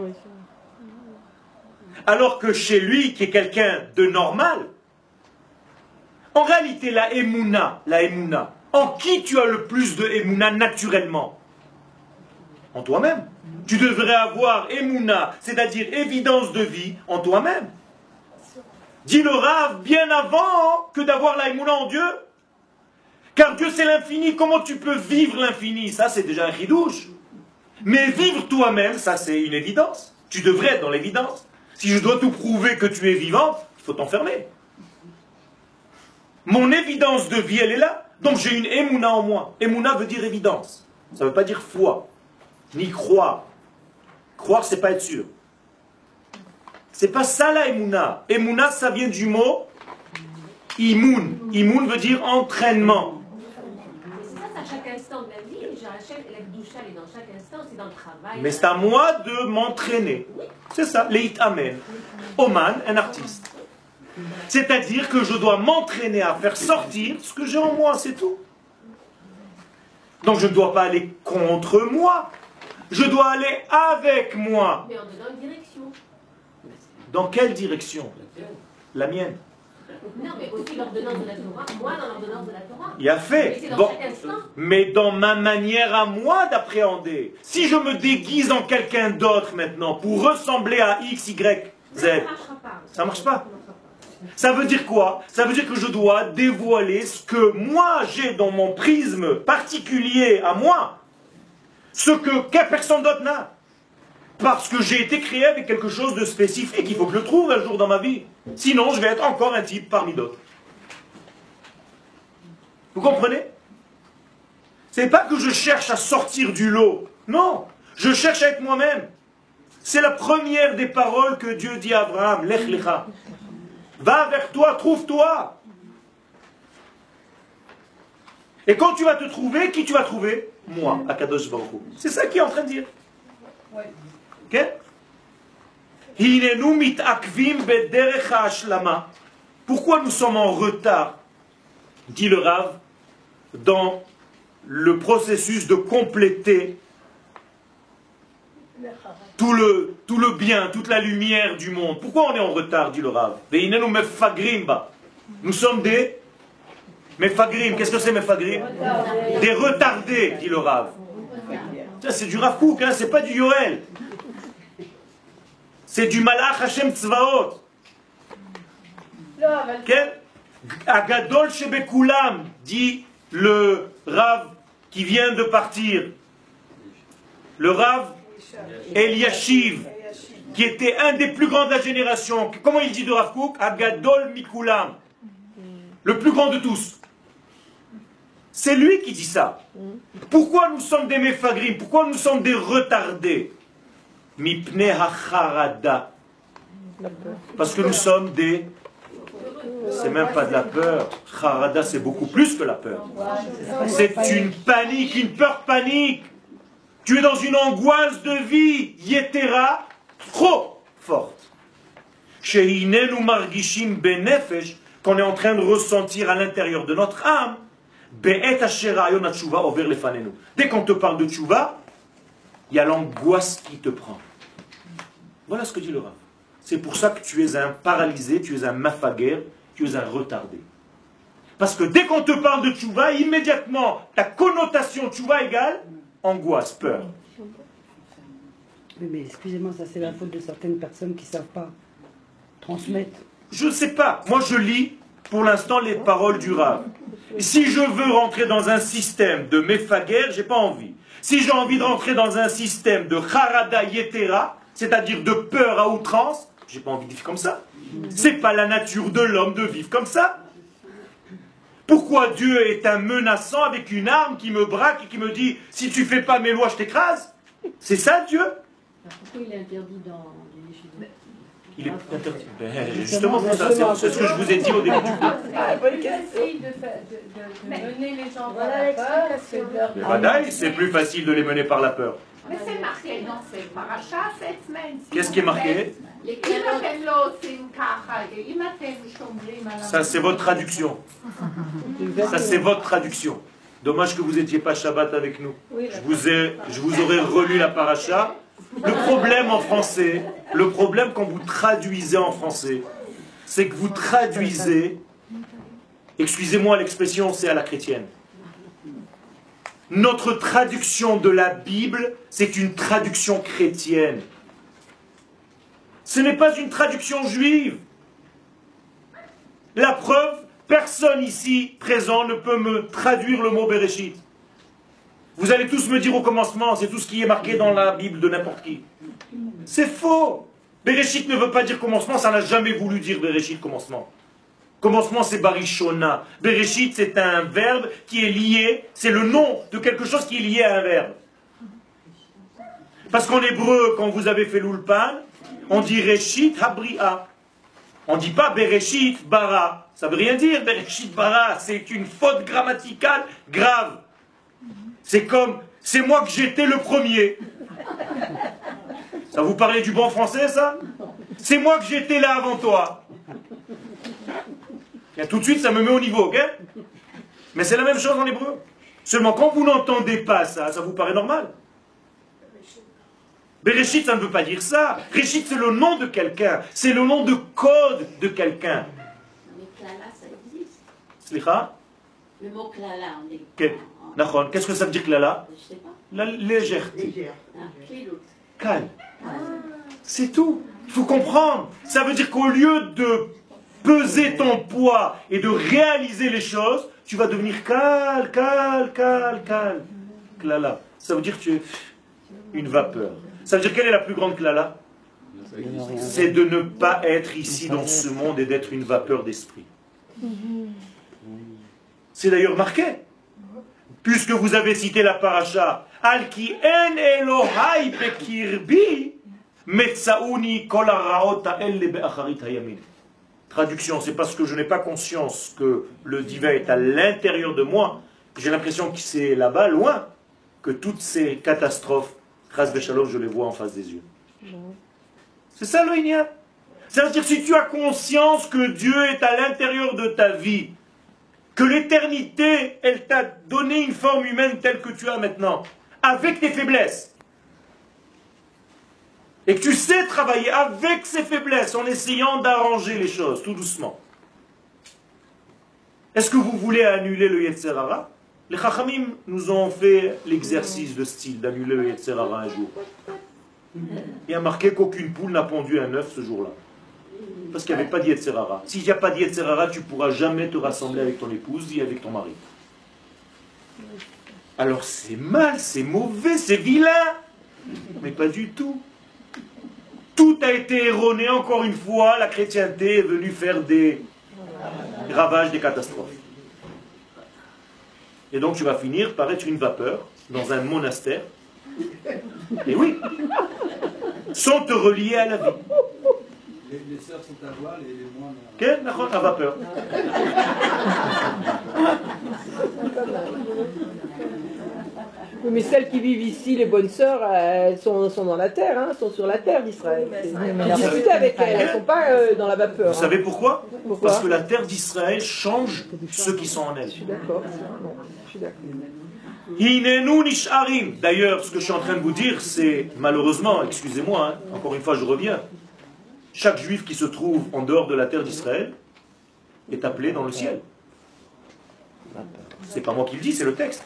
Alors que chez lui, qui est quelqu'un de normal, en réalité, la émouna, la émouna, en qui tu as le plus de émouna naturellement? En toi-même. Tu devrais avoir émouna, c'est-à-dire évidence de vie, en toi-même. Dis le Rav bien avant que d'avoir la émouna en Dieu. Car Dieu c'est l'infini, comment tu peux vivre l'infini? Ça c'est déjà un chidouche. Mais vivre toi-même, ça c'est une évidence. Tu devrais être dans l'évidence. Si je dois te prouver que tu es vivante, il faut t'enfermer. Mon évidence de vie, elle est là. Donc j'ai une émouna en moi. Émouna veut dire évidence. Ça ne veut pas dire foi, ni croire. Croire, c'est pas être sûr. C'est pas ça la Emouna. Emouna, ça vient du mot Imoun. Imoun veut dire entraînement. Mais c'est ça, c'est à chaque instant de la vie. J'achète la douche, elle est dans chaque instant, c'est dans le travail. Mais c'est à moi de m'entraîner. C'est ça, leit amen. Oman, un artiste. C'est-à-dire que je dois m'entraîner à faire sortir ce que j'ai en moi, c'est tout. Donc je ne dois pas aller contre moi. Je dois aller avec moi. Mais en donnant une direction. Dans quelle direction? La mienne. Non, mais aussi l'ordonnance de la Torah. Moi, dans l'ordonnance de la Torah. Il a fait. Mais c'est dans Bon. chaque instant. Mais dans ma manière à moi d'appréhender. Si je me déguise en quelqu'un d'autre maintenant pour ressembler à X, Y, Z, Ça ne marchera pas. ça marche pas. Ça veut dire quoi? Ça veut dire que je dois dévoiler ce que moi j'ai dans mon prisme particulier à moi. Ce que, que personne d'autre n'a. Parce que j'ai été créé avec quelque chose de spécifique. Il faut que je le trouve un jour dans ma vie. Sinon, je vais être encore un type parmi d'autres. Vous comprenez? C'est pas que je cherche à sortir du lot. Non, je cherche à être moi-même. C'est la première des paroles que Dieu dit à Abraham. Lech lecha. Va vers toi, trouve-toi. Et quand tu vas te trouver, qui tu vas trouver? Moi, Akadosh Baruch Hu. C'est ça qu'il est en train de dire. Ouais. Ok? Hinenu mitakvim bederech ha'ashlama. Pourquoi nous sommes en retard, dit le Rav, dans le processus de compléter tout le, tout le bien, toute la lumière du monde? Pourquoi on est en retard, dit le Rav? Hinenu mefagrim ba. Nous sommes des mefagrim. Qu'est-ce que c'est mefagrim? Des retardés, dit le Rav. Ça, c'est du Rav Kook, hein, c'est pas du Yoel. C'est du Malach Hashem Tzvaot. Quel Agadol Shebekulam, dit le Rav qui vient de partir. Le Rav Eliashiv, qui était un des plus grands de la génération. Comment il dit de Rav Kook? Agadol Mikulam. Le plus grand de tous. C'est lui qui dit ça. Pourquoi nous sommes des mefagrim? Pourquoi nous sommes des retardés? Mipne hacharada. Parce que nous sommes des... C'est même pas de la peur. Charada, c'est beaucoup plus que la peur. C'est une panique, une peur panique. Tu es dans une angoisse de vie, yetera, trop forte. Shehinenu margishim benefesh, qu'on est en train de ressentir à l'intérieur de notre âme. Be'et asher rayon hatshuva over lefanenu. Dès qu'on te parle de tchouva, il y a l'angoisse qui te prend. Voilà ce que dit le Rav. C'est pour ça que tu es un paralysé, tu es un mafaguer, tu es un retardé. Parce que dès qu'on te parle de tchouva, immédiatement, ta connotation tchouva égale angoisse, peur. Oui, mais excusez-moi, ça c'est la faute de certaines personnes qui ne savent pas transmettre. Je ne sais pas. Moi, je lis pour l'instant les paroles du Rav. Et si je veux rentrer dans un système de mefaguer, j'ai pas envie. Si j'ai envie de rentrer dans un système de charada yetera, c'est-à-dire de peur à outrance, j'ai pas envie de vivre comme ça. C'est pas la nature de l'homme de vivre comme ça. Pourquoi Dieu est un menaçant avec une arme qui me braque et qui me dit « Si tu fais pas mes lois, je t'écrase » C'est ça Dieu? Pourquoi il est interdit dans les yeshivot? Il est interdit. Ben, justement, c'est ça, c'est ce que je vous ai dit au début du cours. Essaye de, fa- de, de, de mener les gens par la peur, c'est de leur Mais Vadaï, c'est plus facile de les mener par la peur. Mais c'est marqué dans ces parachas cette semaine. Qu'est-ce qui est marqué? Ça, c'est votre traduction. Ça, c'est votre traduction. Dommage que vous n'étiez pas Shabbat avec nous. Je vous, ai, je vous aurais relu la paracha. Le problème en français, le problème quand vous traduisez en français, c'est que vous traduisez, excusez-moi l'expression, c'est à la chrétienne. Notre traduction de la Bible, c'est une traduction chrétienne. Ce n'est pas une traduction juive. La preuve, personne ici présent ne peut me traduire le mot Bereshit. Vous allez tous me dire au commencement, c'est tout ce qui est marqué dans la Bible de n'importe qui. C'est faux. Bereshit ne veut pas dire commencement, ça n'a jamais voulu dire Bereshit commencement. Commencement, c'est Barishona. Bereshit, c'est un verbe qui est lié, c'est le nom de quelque chose qui est lié à un verbe. Parce qu'en hébreu, quand vous avez fait l'ulpan, On dit Reshit Habria. On ne dit pas Bereshit Bara. Ça ne veut rien dire, Bereshit Bara. C'est une faute grammaticale grave. C'est comme, c'est moi que j'étais le premier. Ça vous parlait du bon français, ça? C'est moi que j'étais là avant toi. Et tout de suite, ça me met au niveau, ok? Mais c'est la même chose en hébreu. Seulement, quand vous n'entendez pas ça, ça vous paraît normal? Bereshit, ça ne veut pas dire ça. Réchit, c'est le nom de quelqu'un. C'est le nom de code de quelqu'un. Mais klala, ça existe. Slicha? Le mot klala, on est. Okay. Nahon. Qu'est-ce que ça veut dire klala? Je sais pas. La légèreté. Légère. Ah, kilout. Calme. C'est tout. Il faut comprendre. Ça veut dire qu'au lieu de peser ton poids et de réaliser les choses, tu vas devenir calme, calme, calme, calme. Klala. Ça veut dire que tu es une vapeur. Ça veut dire quelle est la plus grande klala? C'est de ne pas être ici dans ce monde et d'être une vapeur d'esprit. C'est d'ailleurs marqué. Puisque vous avez cité la paracha, Al ki en Elohai bekirbi, metzaouni kol haraot ha'ele be'acharit hayamin. Traduction, c'est parce que je n'ai pas conscience que le divin est à l'intérieur de moi, j'ai l'impression que c'est là-bas, loin, que toutes ces catastrophes, Chas v'shalom, je les vois en face des yeux. C'est ça le Inyan. C'est-à-dire si tu as conscience que Dieu est à l'intérieur de ta vie, que l'éternité, elle t'a donné une forme humaine telle que tu as maintenant, avec tes faiblesses, et que tu sais travailler avec ces faiblesses en essayant d'arranger les choses, tout doucement. Est-ce que vous voulez annuler le Yetzer Hara? Les Chachamim nous ont fait l'exercice de style d'annuler le Yetzer Hara un jour. Il y a marqué qu'aucune poule n'a pondu un œuf ce jour-là. Parce qu'il n'y avait pas d'Yetzer Hara. S'il n'y a pas d'Yetzer Hara, tu ne pourras jamais te rassembler avec ton épouse et avec ton mari. Alors c'est mal, c'est mauvais, c'est vilain. Mais pas du tout. Tout a été erroné, encore une fois, la chrétienté est venue faire des ravages, des catastrophes. Et donc tu vas finir par être une vapeur dans un monastère. Et oui, sans te relier à la vie. Les, les sœurs sont à voile et les moines à... Quelle à vapeur. Oui, mais celles qui vivent ici, les bonnes sœurs, elles sont, sont dans la terre, hein, sont sur la terre d'Israël. Discutez avec elles, elles ne sont pas euh, dans la vapeur. Vous hein. savez pourquoi? Pourquoi? Parce que la terre d'Israël change ceux qui sont en elle. Je suis d'accord. Non, je suis d'accord. Hinenu nisharim. D'ailleurs, ce que je suis en train de vous dire, c'est malheureusement, excusez-moi, hein, encore une fois je reviens, chaque juif qui se trouve en dehors de la terre d'Israël est appelé dans le ciel. C'est pas moi qui le dis, c'est le texte.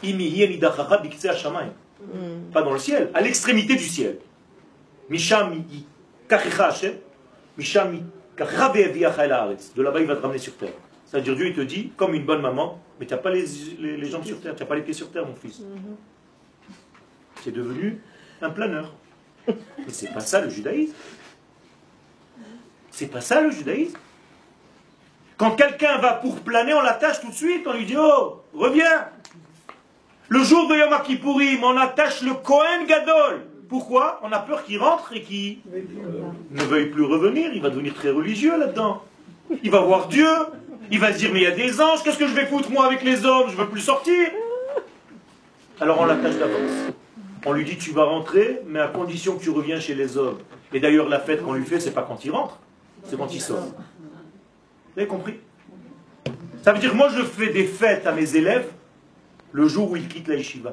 Pas dans le ciel, à l'extrémité du ciel. Misham kachecha Hashem, Misham kachecha ve'eviacha el haaretz. De là-bas, il va te ramener sur terre. C'est-à-dire, Dieu, il te dit, comme une bonne maman, mais tu n'as pas les, les, les jambes sur terre, tu n'as pas les pieds sur terre, mon fils. Tu es devenu un planeur. Mais c'est pas ça le judaïsme. C'est pas ça le judaïsme. Quand quelqu'un va pour planer, on l'attache tout de suite, on lui dit, oh, reviens. Le jour de Yom Kippourim, on attache le Kohen Gadol. Pourquoi? On a peur qu'il rentre et qu'il ne veuille plus revenir, il va devenir très religieux là-dedans. Il va voir Dieu, il va se dire, mais il y a des anges, qu'est-ce que je vais foutre moi avec les hommes? Je ne veux plus sortir. Alors on l'attache d'avance. On lui dit, tu vas rentrer, mais à condition que tu reviens chez les hommes. Et d'ailleurs, la fête qu'on lui fait, c'est pas quand il rentre, c'est quand il sort. Vous avez compris? Ça veut dire, moi je fais des fêtes à mes élèves le jour où ils quittent la yeshiva.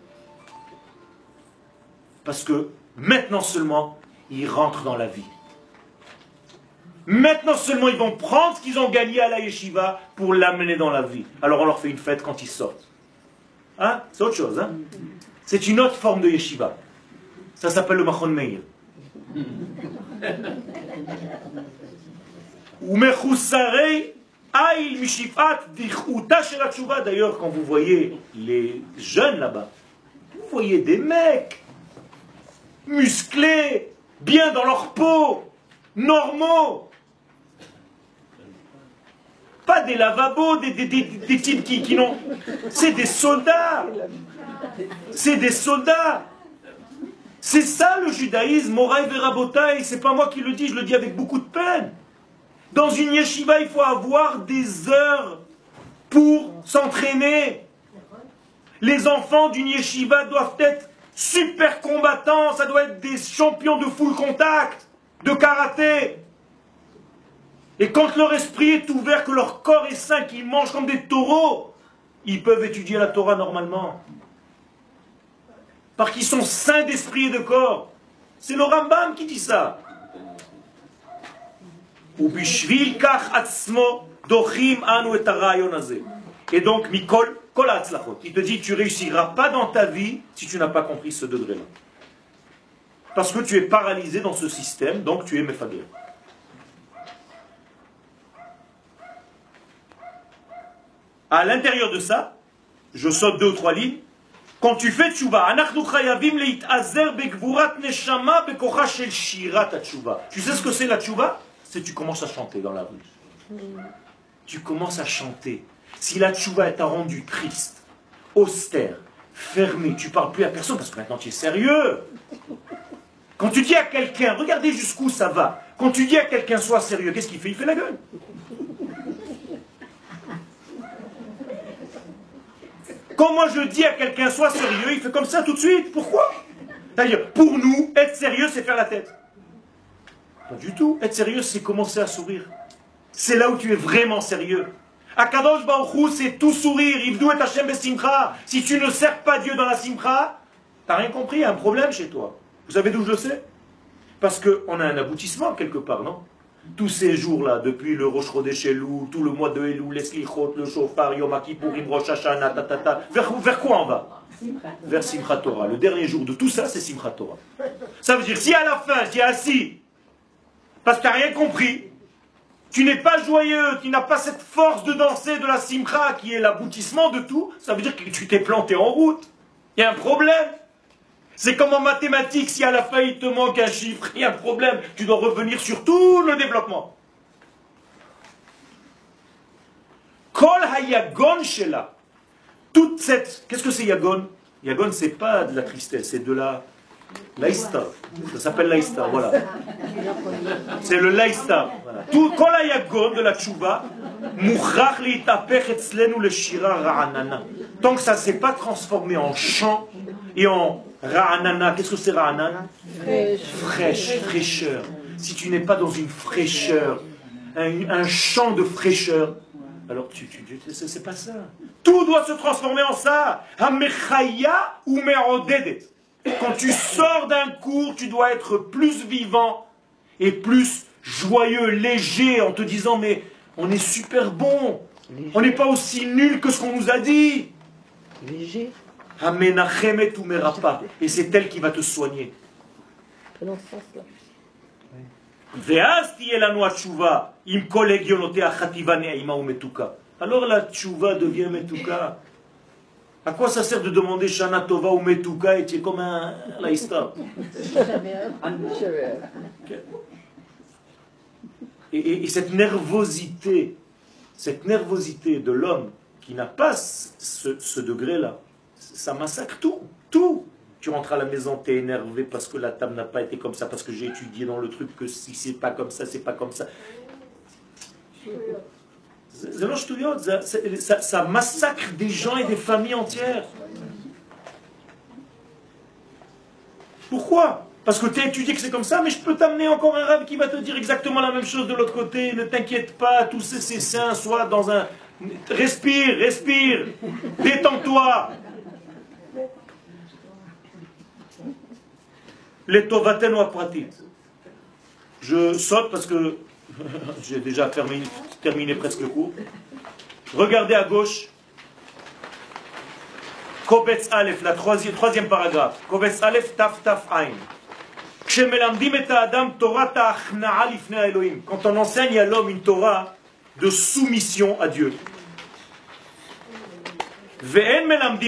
Parce que maintenant seulement, ils rentrent dans la vie. Maintenant seulement, ils vont prendre ce qu'ils ont gagné à la yeshiva pour l'amener dans la vie. Alors on leur fait une fête quand ils sortent. Hein? C'est autre chose. Hein? C'est une autre forme de yeshiva. Ça s'appelle le Machon Meir. D'ailleurs, quand vous voyez les jeunes là-bas, vous voyez des mecs musclés, bien dans leur peau, normaux. Pas des lavabos, des, des, des, des types qui, qui n'ont... C'est des soldats. C'est des soldats. C'est ça le judaïsme, Moraï Verabotaï, c'est pas moi qui le dis, je le dis avec beaucoup de peine. Dans une yeshiva, il faut avoir des heures pour s'entraîner. Les enfants d'une yeshiva doivent être super combattants, ça doit être des champions de full contact, de karaté. Et quand leur esprit est ouvert, que leur corps est sain, qu'ils mangent comme des taureaux, ils peuvent étudier la Torah normalement. Parce qu'ils sont sains d'esprit et de corps. C'est le Rambam qui dit ça. Et donc, Mikol, Kol Hatzlachot, il te dit, tu ne réussiras pas dans ta vie si tu n'as pas compris ce degré-là. Parce que tu es paralysé dans ce système, donc tu es Mefager. À l'intérieur de ça, je saute deux ou trois lignes. Quand tu fais tchouva, tu sais ce que c'est la tchouva? C'est que tu commences à chanter dans la rue. Tu commences à chanter. Si la tchouva t'a rendu triste, austère, fermé, tu ne parles plus à personne parce que maintenant tu es sérieux. Quand tu dis à quelqu'un, regardez jusqu'où ça va. Quand tu dis à quelqu'un sois sérieux, qu'est-ce qu'il fait? Il fait la gueule. Quand moi je dis à quelqu'un sois sérieux, il fait comme ça tout de suite. Pourquoi? C'est-à-dire, pour nous, être sérieux, c'est faire la tête. Pas du tout. Être sérieux, c'est commencer à sourire. C'est là où tu es vraiment sérieux. Akadosh Baruch Hu, c'est tout sourire. Ivdou et Hashem besimcha. Si tu ne sers pas Dieu dans la simcha, t'as rien compris, il y a un problème chez toi. Vous savez d'où je le sais? Parce qu'on a un aboutissement quelque part, non? Tous ces jours-là, depuis le Rosh Chodesh Elul, tout le mois de Elul, les Slichot, le Shofar, Yom Kippourim, Rosh Hashanah, tatata, vers, vers quoi on va? Vers Simchat Torah. Le dernier jour de tout ça, c'est Simchat Torah. Ça veut dire, si à la fin, tu es assis, parce que tu n'as rien compris, tu n'es pas joyeux, tu n'as pas cette force de danser de la Simcha, qui est l'aboutissement de tout, ça veut dire que tu t'es planté en route. Il y a un problème. C'est comme en mathématiques, si à la fin il te manque un chiffre, il y a un problème. Tu dois revenir sur tout le développement. Kol hayagon shela. Toute cette... Qu'est-ce que c'est yagon? Yagon, c'est pas de la tristesse, c'est de la... Laïsta. Ça s'appelle laïsta, voilà. C'est le laïsta. Voilà. Tout kol hayagon de la tchouva, mouchrach li'itapech etzlenu le shira ra'anana. Tant que ça ne s'est pas transformé en chant et en ra'anana, qu'est-ce que c'est ra'anana? Fraîche. Fraîche, fraîcheur. Si tu n'es pas dans une fraîcheur, un, un champ de fraîcheur, alors tu, tu, tu c'est pas ça. Tout doit se transformer en ça. Hamechaya ou me'odedet. Quand tu sors d'un cours, tu dois être plus vivant et plus joyeux, léger, en te disant mais on est super bon. Léger. On n'est pas aussi nul que ce qu'on nous a dit. Léger. Hamenachemet ou merapa. Et c'est elle qui va te soigner. Dans ce sens-là. Alors la tchouva devient metuka. À quoi ça sert de demander Shana Tova ou metuka et tu es comme un laïsta? Et, et, et cette nervosité, cette nervosité de l'homme qui n'a pas ce, ce degré-là, ça massacre tout, tout. Tu rentres à la maison, tu es énervé parce que la table n'a pas été comme ça, parce que j'ai étudié dans le truc que si c'est pas comme ça, c'est pas comme ça. Ça, ça, ça massacre des gens et des familles entières. Pourquoi? Parce que tu as étudié que c'est comme ça, mais je peux t'amener encore un rab qui va te dire exactement la même chose de l'autre côté. Ne t'inquiète pas, tous ces, ces saints, sois dans un... Respire, respire, détends-toi. Les tovatenu apratit. Je saute parce que j'ai déjà terminé, terminé presque le cours. Regardez à gauche. Kobetz Aleph, la troisième, troisième paragraphe. Kobetz Aleph, taf taf ain. Quand on enseigne à l'homme une Torah de soumission à Dieu. Et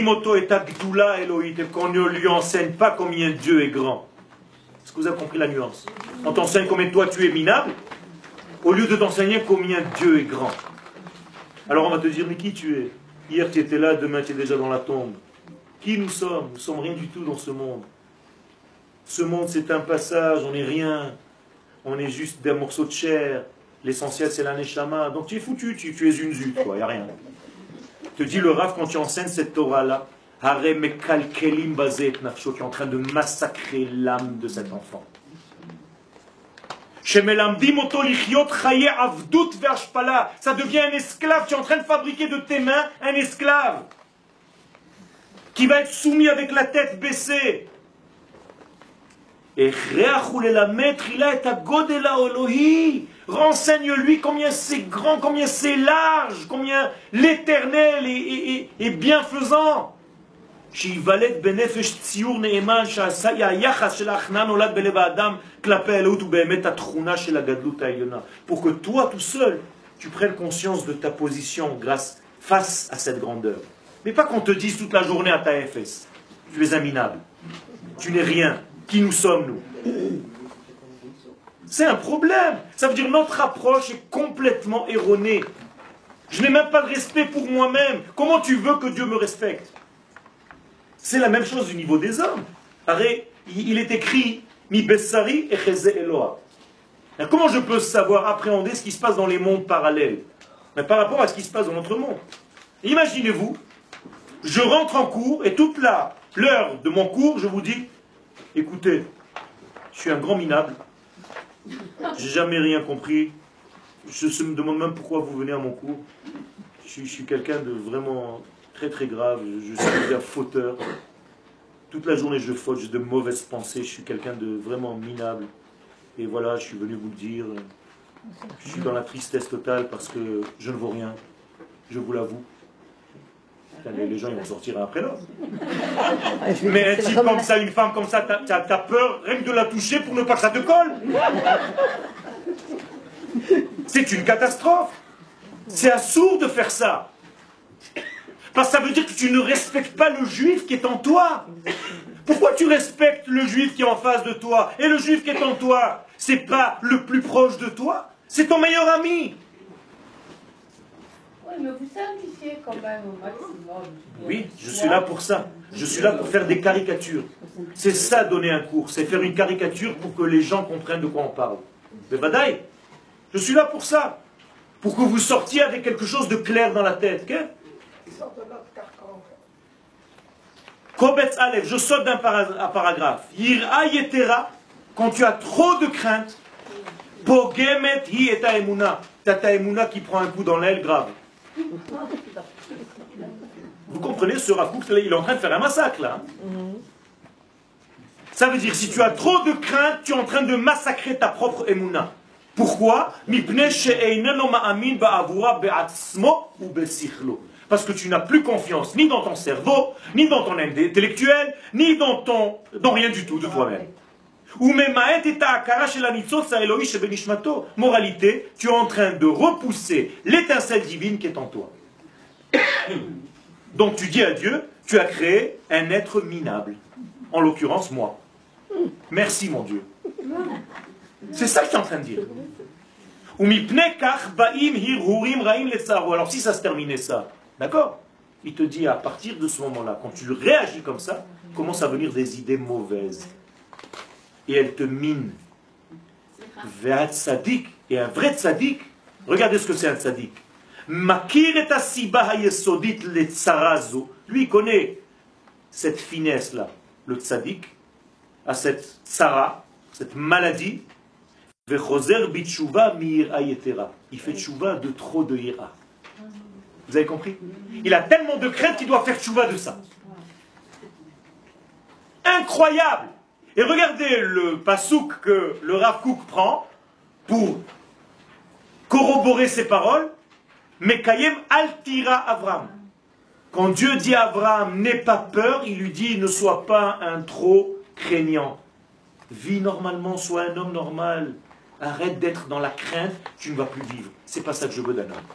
qu'on ne lui enseigne pas combien Dieu est grand. Est-ce que vous avez compris la nuance? On t'enseigne combien toi tu es minable, au lieu de t'enseigner combien Dieu est grand. Alors on va te dire, mais qui tu es? Hier tu étais là, demain tu es déjà dans la tombe. Qui nous sommes? Nous ne sommes rien du tout dans ce monde. Ce monde, c'est un passage, on n'est rien. On est juste des morceaux de chair. L'essentiel, c'est la neshama. Donc tu es foutu, tu, tu es une zut, quoi, il n'y a rien. Te dit le Rav, quand tu enseignes cette Torah-là, Hare mekalkelim bazet nafsho, tu es en train de massacrer l'âme de cet enfant. Shemelamdim oto lichiot chaye avdut ve'ashpala. Ça devient un esclave, tu es en train de fabriquer de tes mains un esclave qui va être soumis avec la tête baissée. Et renseigne-lui combien c'est grand, combien c'est large, combien l'éternel est, est, est, est bienfaisant. Pour que toi tout seul, tu prennes conscience de ta position grâce, face à cette grandeur. Mais pas qu'on te dise toute la journée à ta F S, tu es un minable, tu n'es rien. Qui nous sommes, nous? C'est un problème. Ça veut dire que notre approche est complètement erronée. Je n'ai même pas de respect pour moi-même. Comment tu veux que Dieu me respecte? C'est la même chose du niveau des hommes. Arrête, il est écrit Mi Bessari et Cheze Eloa. Comment je peux savoir, appréhender ce qui se passe dans les mondes parallèles? Mais par rapport à ce qui se passe dans notre monde. Imaginez-vous, je rentre en cours et toute la l'heure de mon cours, je vous dis écoutez, je suis un grand minable, j'ai jamais rien compris, je me demande même pourquoi vous venez à mon cours, je suis, je suis quelqu'un de vraiment très très grave, je, je suis un fauteur, toute la journée je faute, j'ai de mauvaises pensées, je suis quelqu'un de vraiment minable, et voilà, je suis venu vous le dire, je suis dans la tristesse totale parce que je ne vaux rien, je vous l'avoue. Les gens ils vont sortir un après l'autre. Mais un type comme ça, une femme comme ça, t'as, t'as peur rien que de la toucher pour ne pas que ça te colle. C'est une catastrophe. C'est assourd de faire ça. Parce que ça veut dire que tu ne respectes pas le juif qui est en toi. Pourquoi tu respectes le juif qui est en face de toi? Et le juif qui est en toi, c'est pas le plus proche de toi, c'est ton meilleur ami. Oui, mais vous simplifiez quand même au maximum. Oui, je suis là pour ça. Je suis là pour faire des caricatures. C'est ça, donner un cours. C'est faire une caricature pour que les gens comprennent de quoi on parle. Mais Badaï, je suis là pour ça. Pour que vous sortiez avec quelque chose de clair dans la tête. Okay? Kobetz Aleph, je saute d'un para- paragraphe. Yir'a yetera, quand tu as trop de crainte, Pogemet hi et ta emuna. T'as ta emuna qui prend un coup dans l'aile grave. Vous comprenez, ce Rav Kook, il est en train de faire un massacre là. Ça veut dire, si tu as trop de crainte, tu es en train de massacrer ta propre emuna. Pourquoi? Parce que tu n'as plus confiance ni dans ton cerveau, ni dans ton intellectuel, ni dans ton, dans rien du tout de toi-même. Moralité, tu es en train de repousser l'étincelle divine qui est en toi. Donc tu dis à Dieu, tu as créé un être minable. En l'occurrence, moi. Merci mon Dieu. C'est ça que tu es en train de dire. Alors si ça se terminait ça, d'accord? Il te dit à partir de ce moment-là, quand tu réagis comme ça, commencent à venir des idées mauvaises. Et elle te mine. Ve'at tzadik, et un vrai tzadik, regardez ce que c'est un tzadik. Makir et asiba hayesodit le tzarazo. Lui, il connaît cette finesse-là. Le tzadik a cette tzara, cette maladie. Ve'chozer bitshuva mi'ira yetera. Il fait tchouva de trop de ira. Vous avez compris? Il a tellement de crainte qu'il doit faire tchouva de ça. Incroyable! Et regardez le pasouk que le Rav Kook prend pour corroborer ses paroles. Mekayem altira Avram. Quand Dieu dit à Avram, n'aie pas peur, il lui dit, ne sois pas un trop craignant. Vis normalement, sois un homme normal. Arrête d'être dans la crainte, tu ne vas plus vivre. C'est pas ça que je veux d'un homme.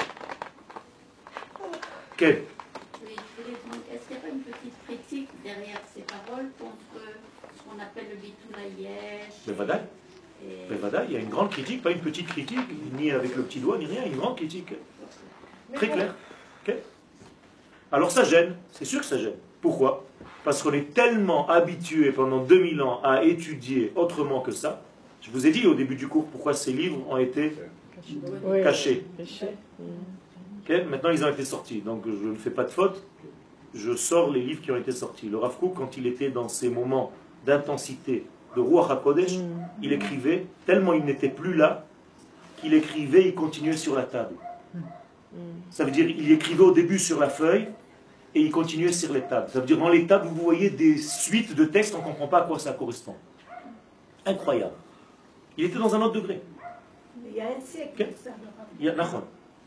Quel? Oui, je voulais demander, est-ce qu'il n'y a pas une petite critique derrière ces paroles contre ce qu'on appelle le bitoulayesh? Ben Vadaï. Ben Vadaï, il y a une grande critique, pas une petite critique, ni avec le petit doigt, ni rien, une grande critique. Très claire. Okay. Alors ça gêne, c'est sûr que ça gêne. Pourquoi? parce qu'on est tellement habitué pendant deux mille ans à étudier autrement que ça. Je vous ai dit au début du cours pourquoi ces livres ont été Oui. cachés. Caché. Ok, maintenant ils ont été sortis, donc je ne fais pas de faute. Je sors les livres qui ont été sortis. Le Rav Kook, quand il était dans ces moments d'intensité, de Ruach HaKodesh, Mm. il écrivait, tellement il n'était plus là, qu'il écrivait, il continuait sur la table. Ça veut dire, il écrivait au début sur la feuille, et il continuait sur les tables. Ça veut dire, dans les tables, vous voyez des suites de textes, on ne comprend pas à quoi ça correspond. Incroyable. Il était dans un autre degré. Il y a un siècle, Ok. ça. Il y a- Nachon.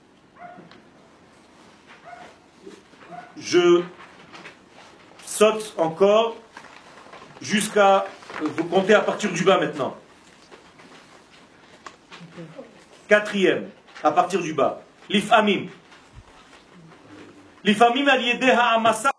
Je saute encore jusqu'à... Vous comptez à partir du bas maintenant. Quatrième, à partir du bas. L'ifamim. L'ifamim al-yedeh ha'amasa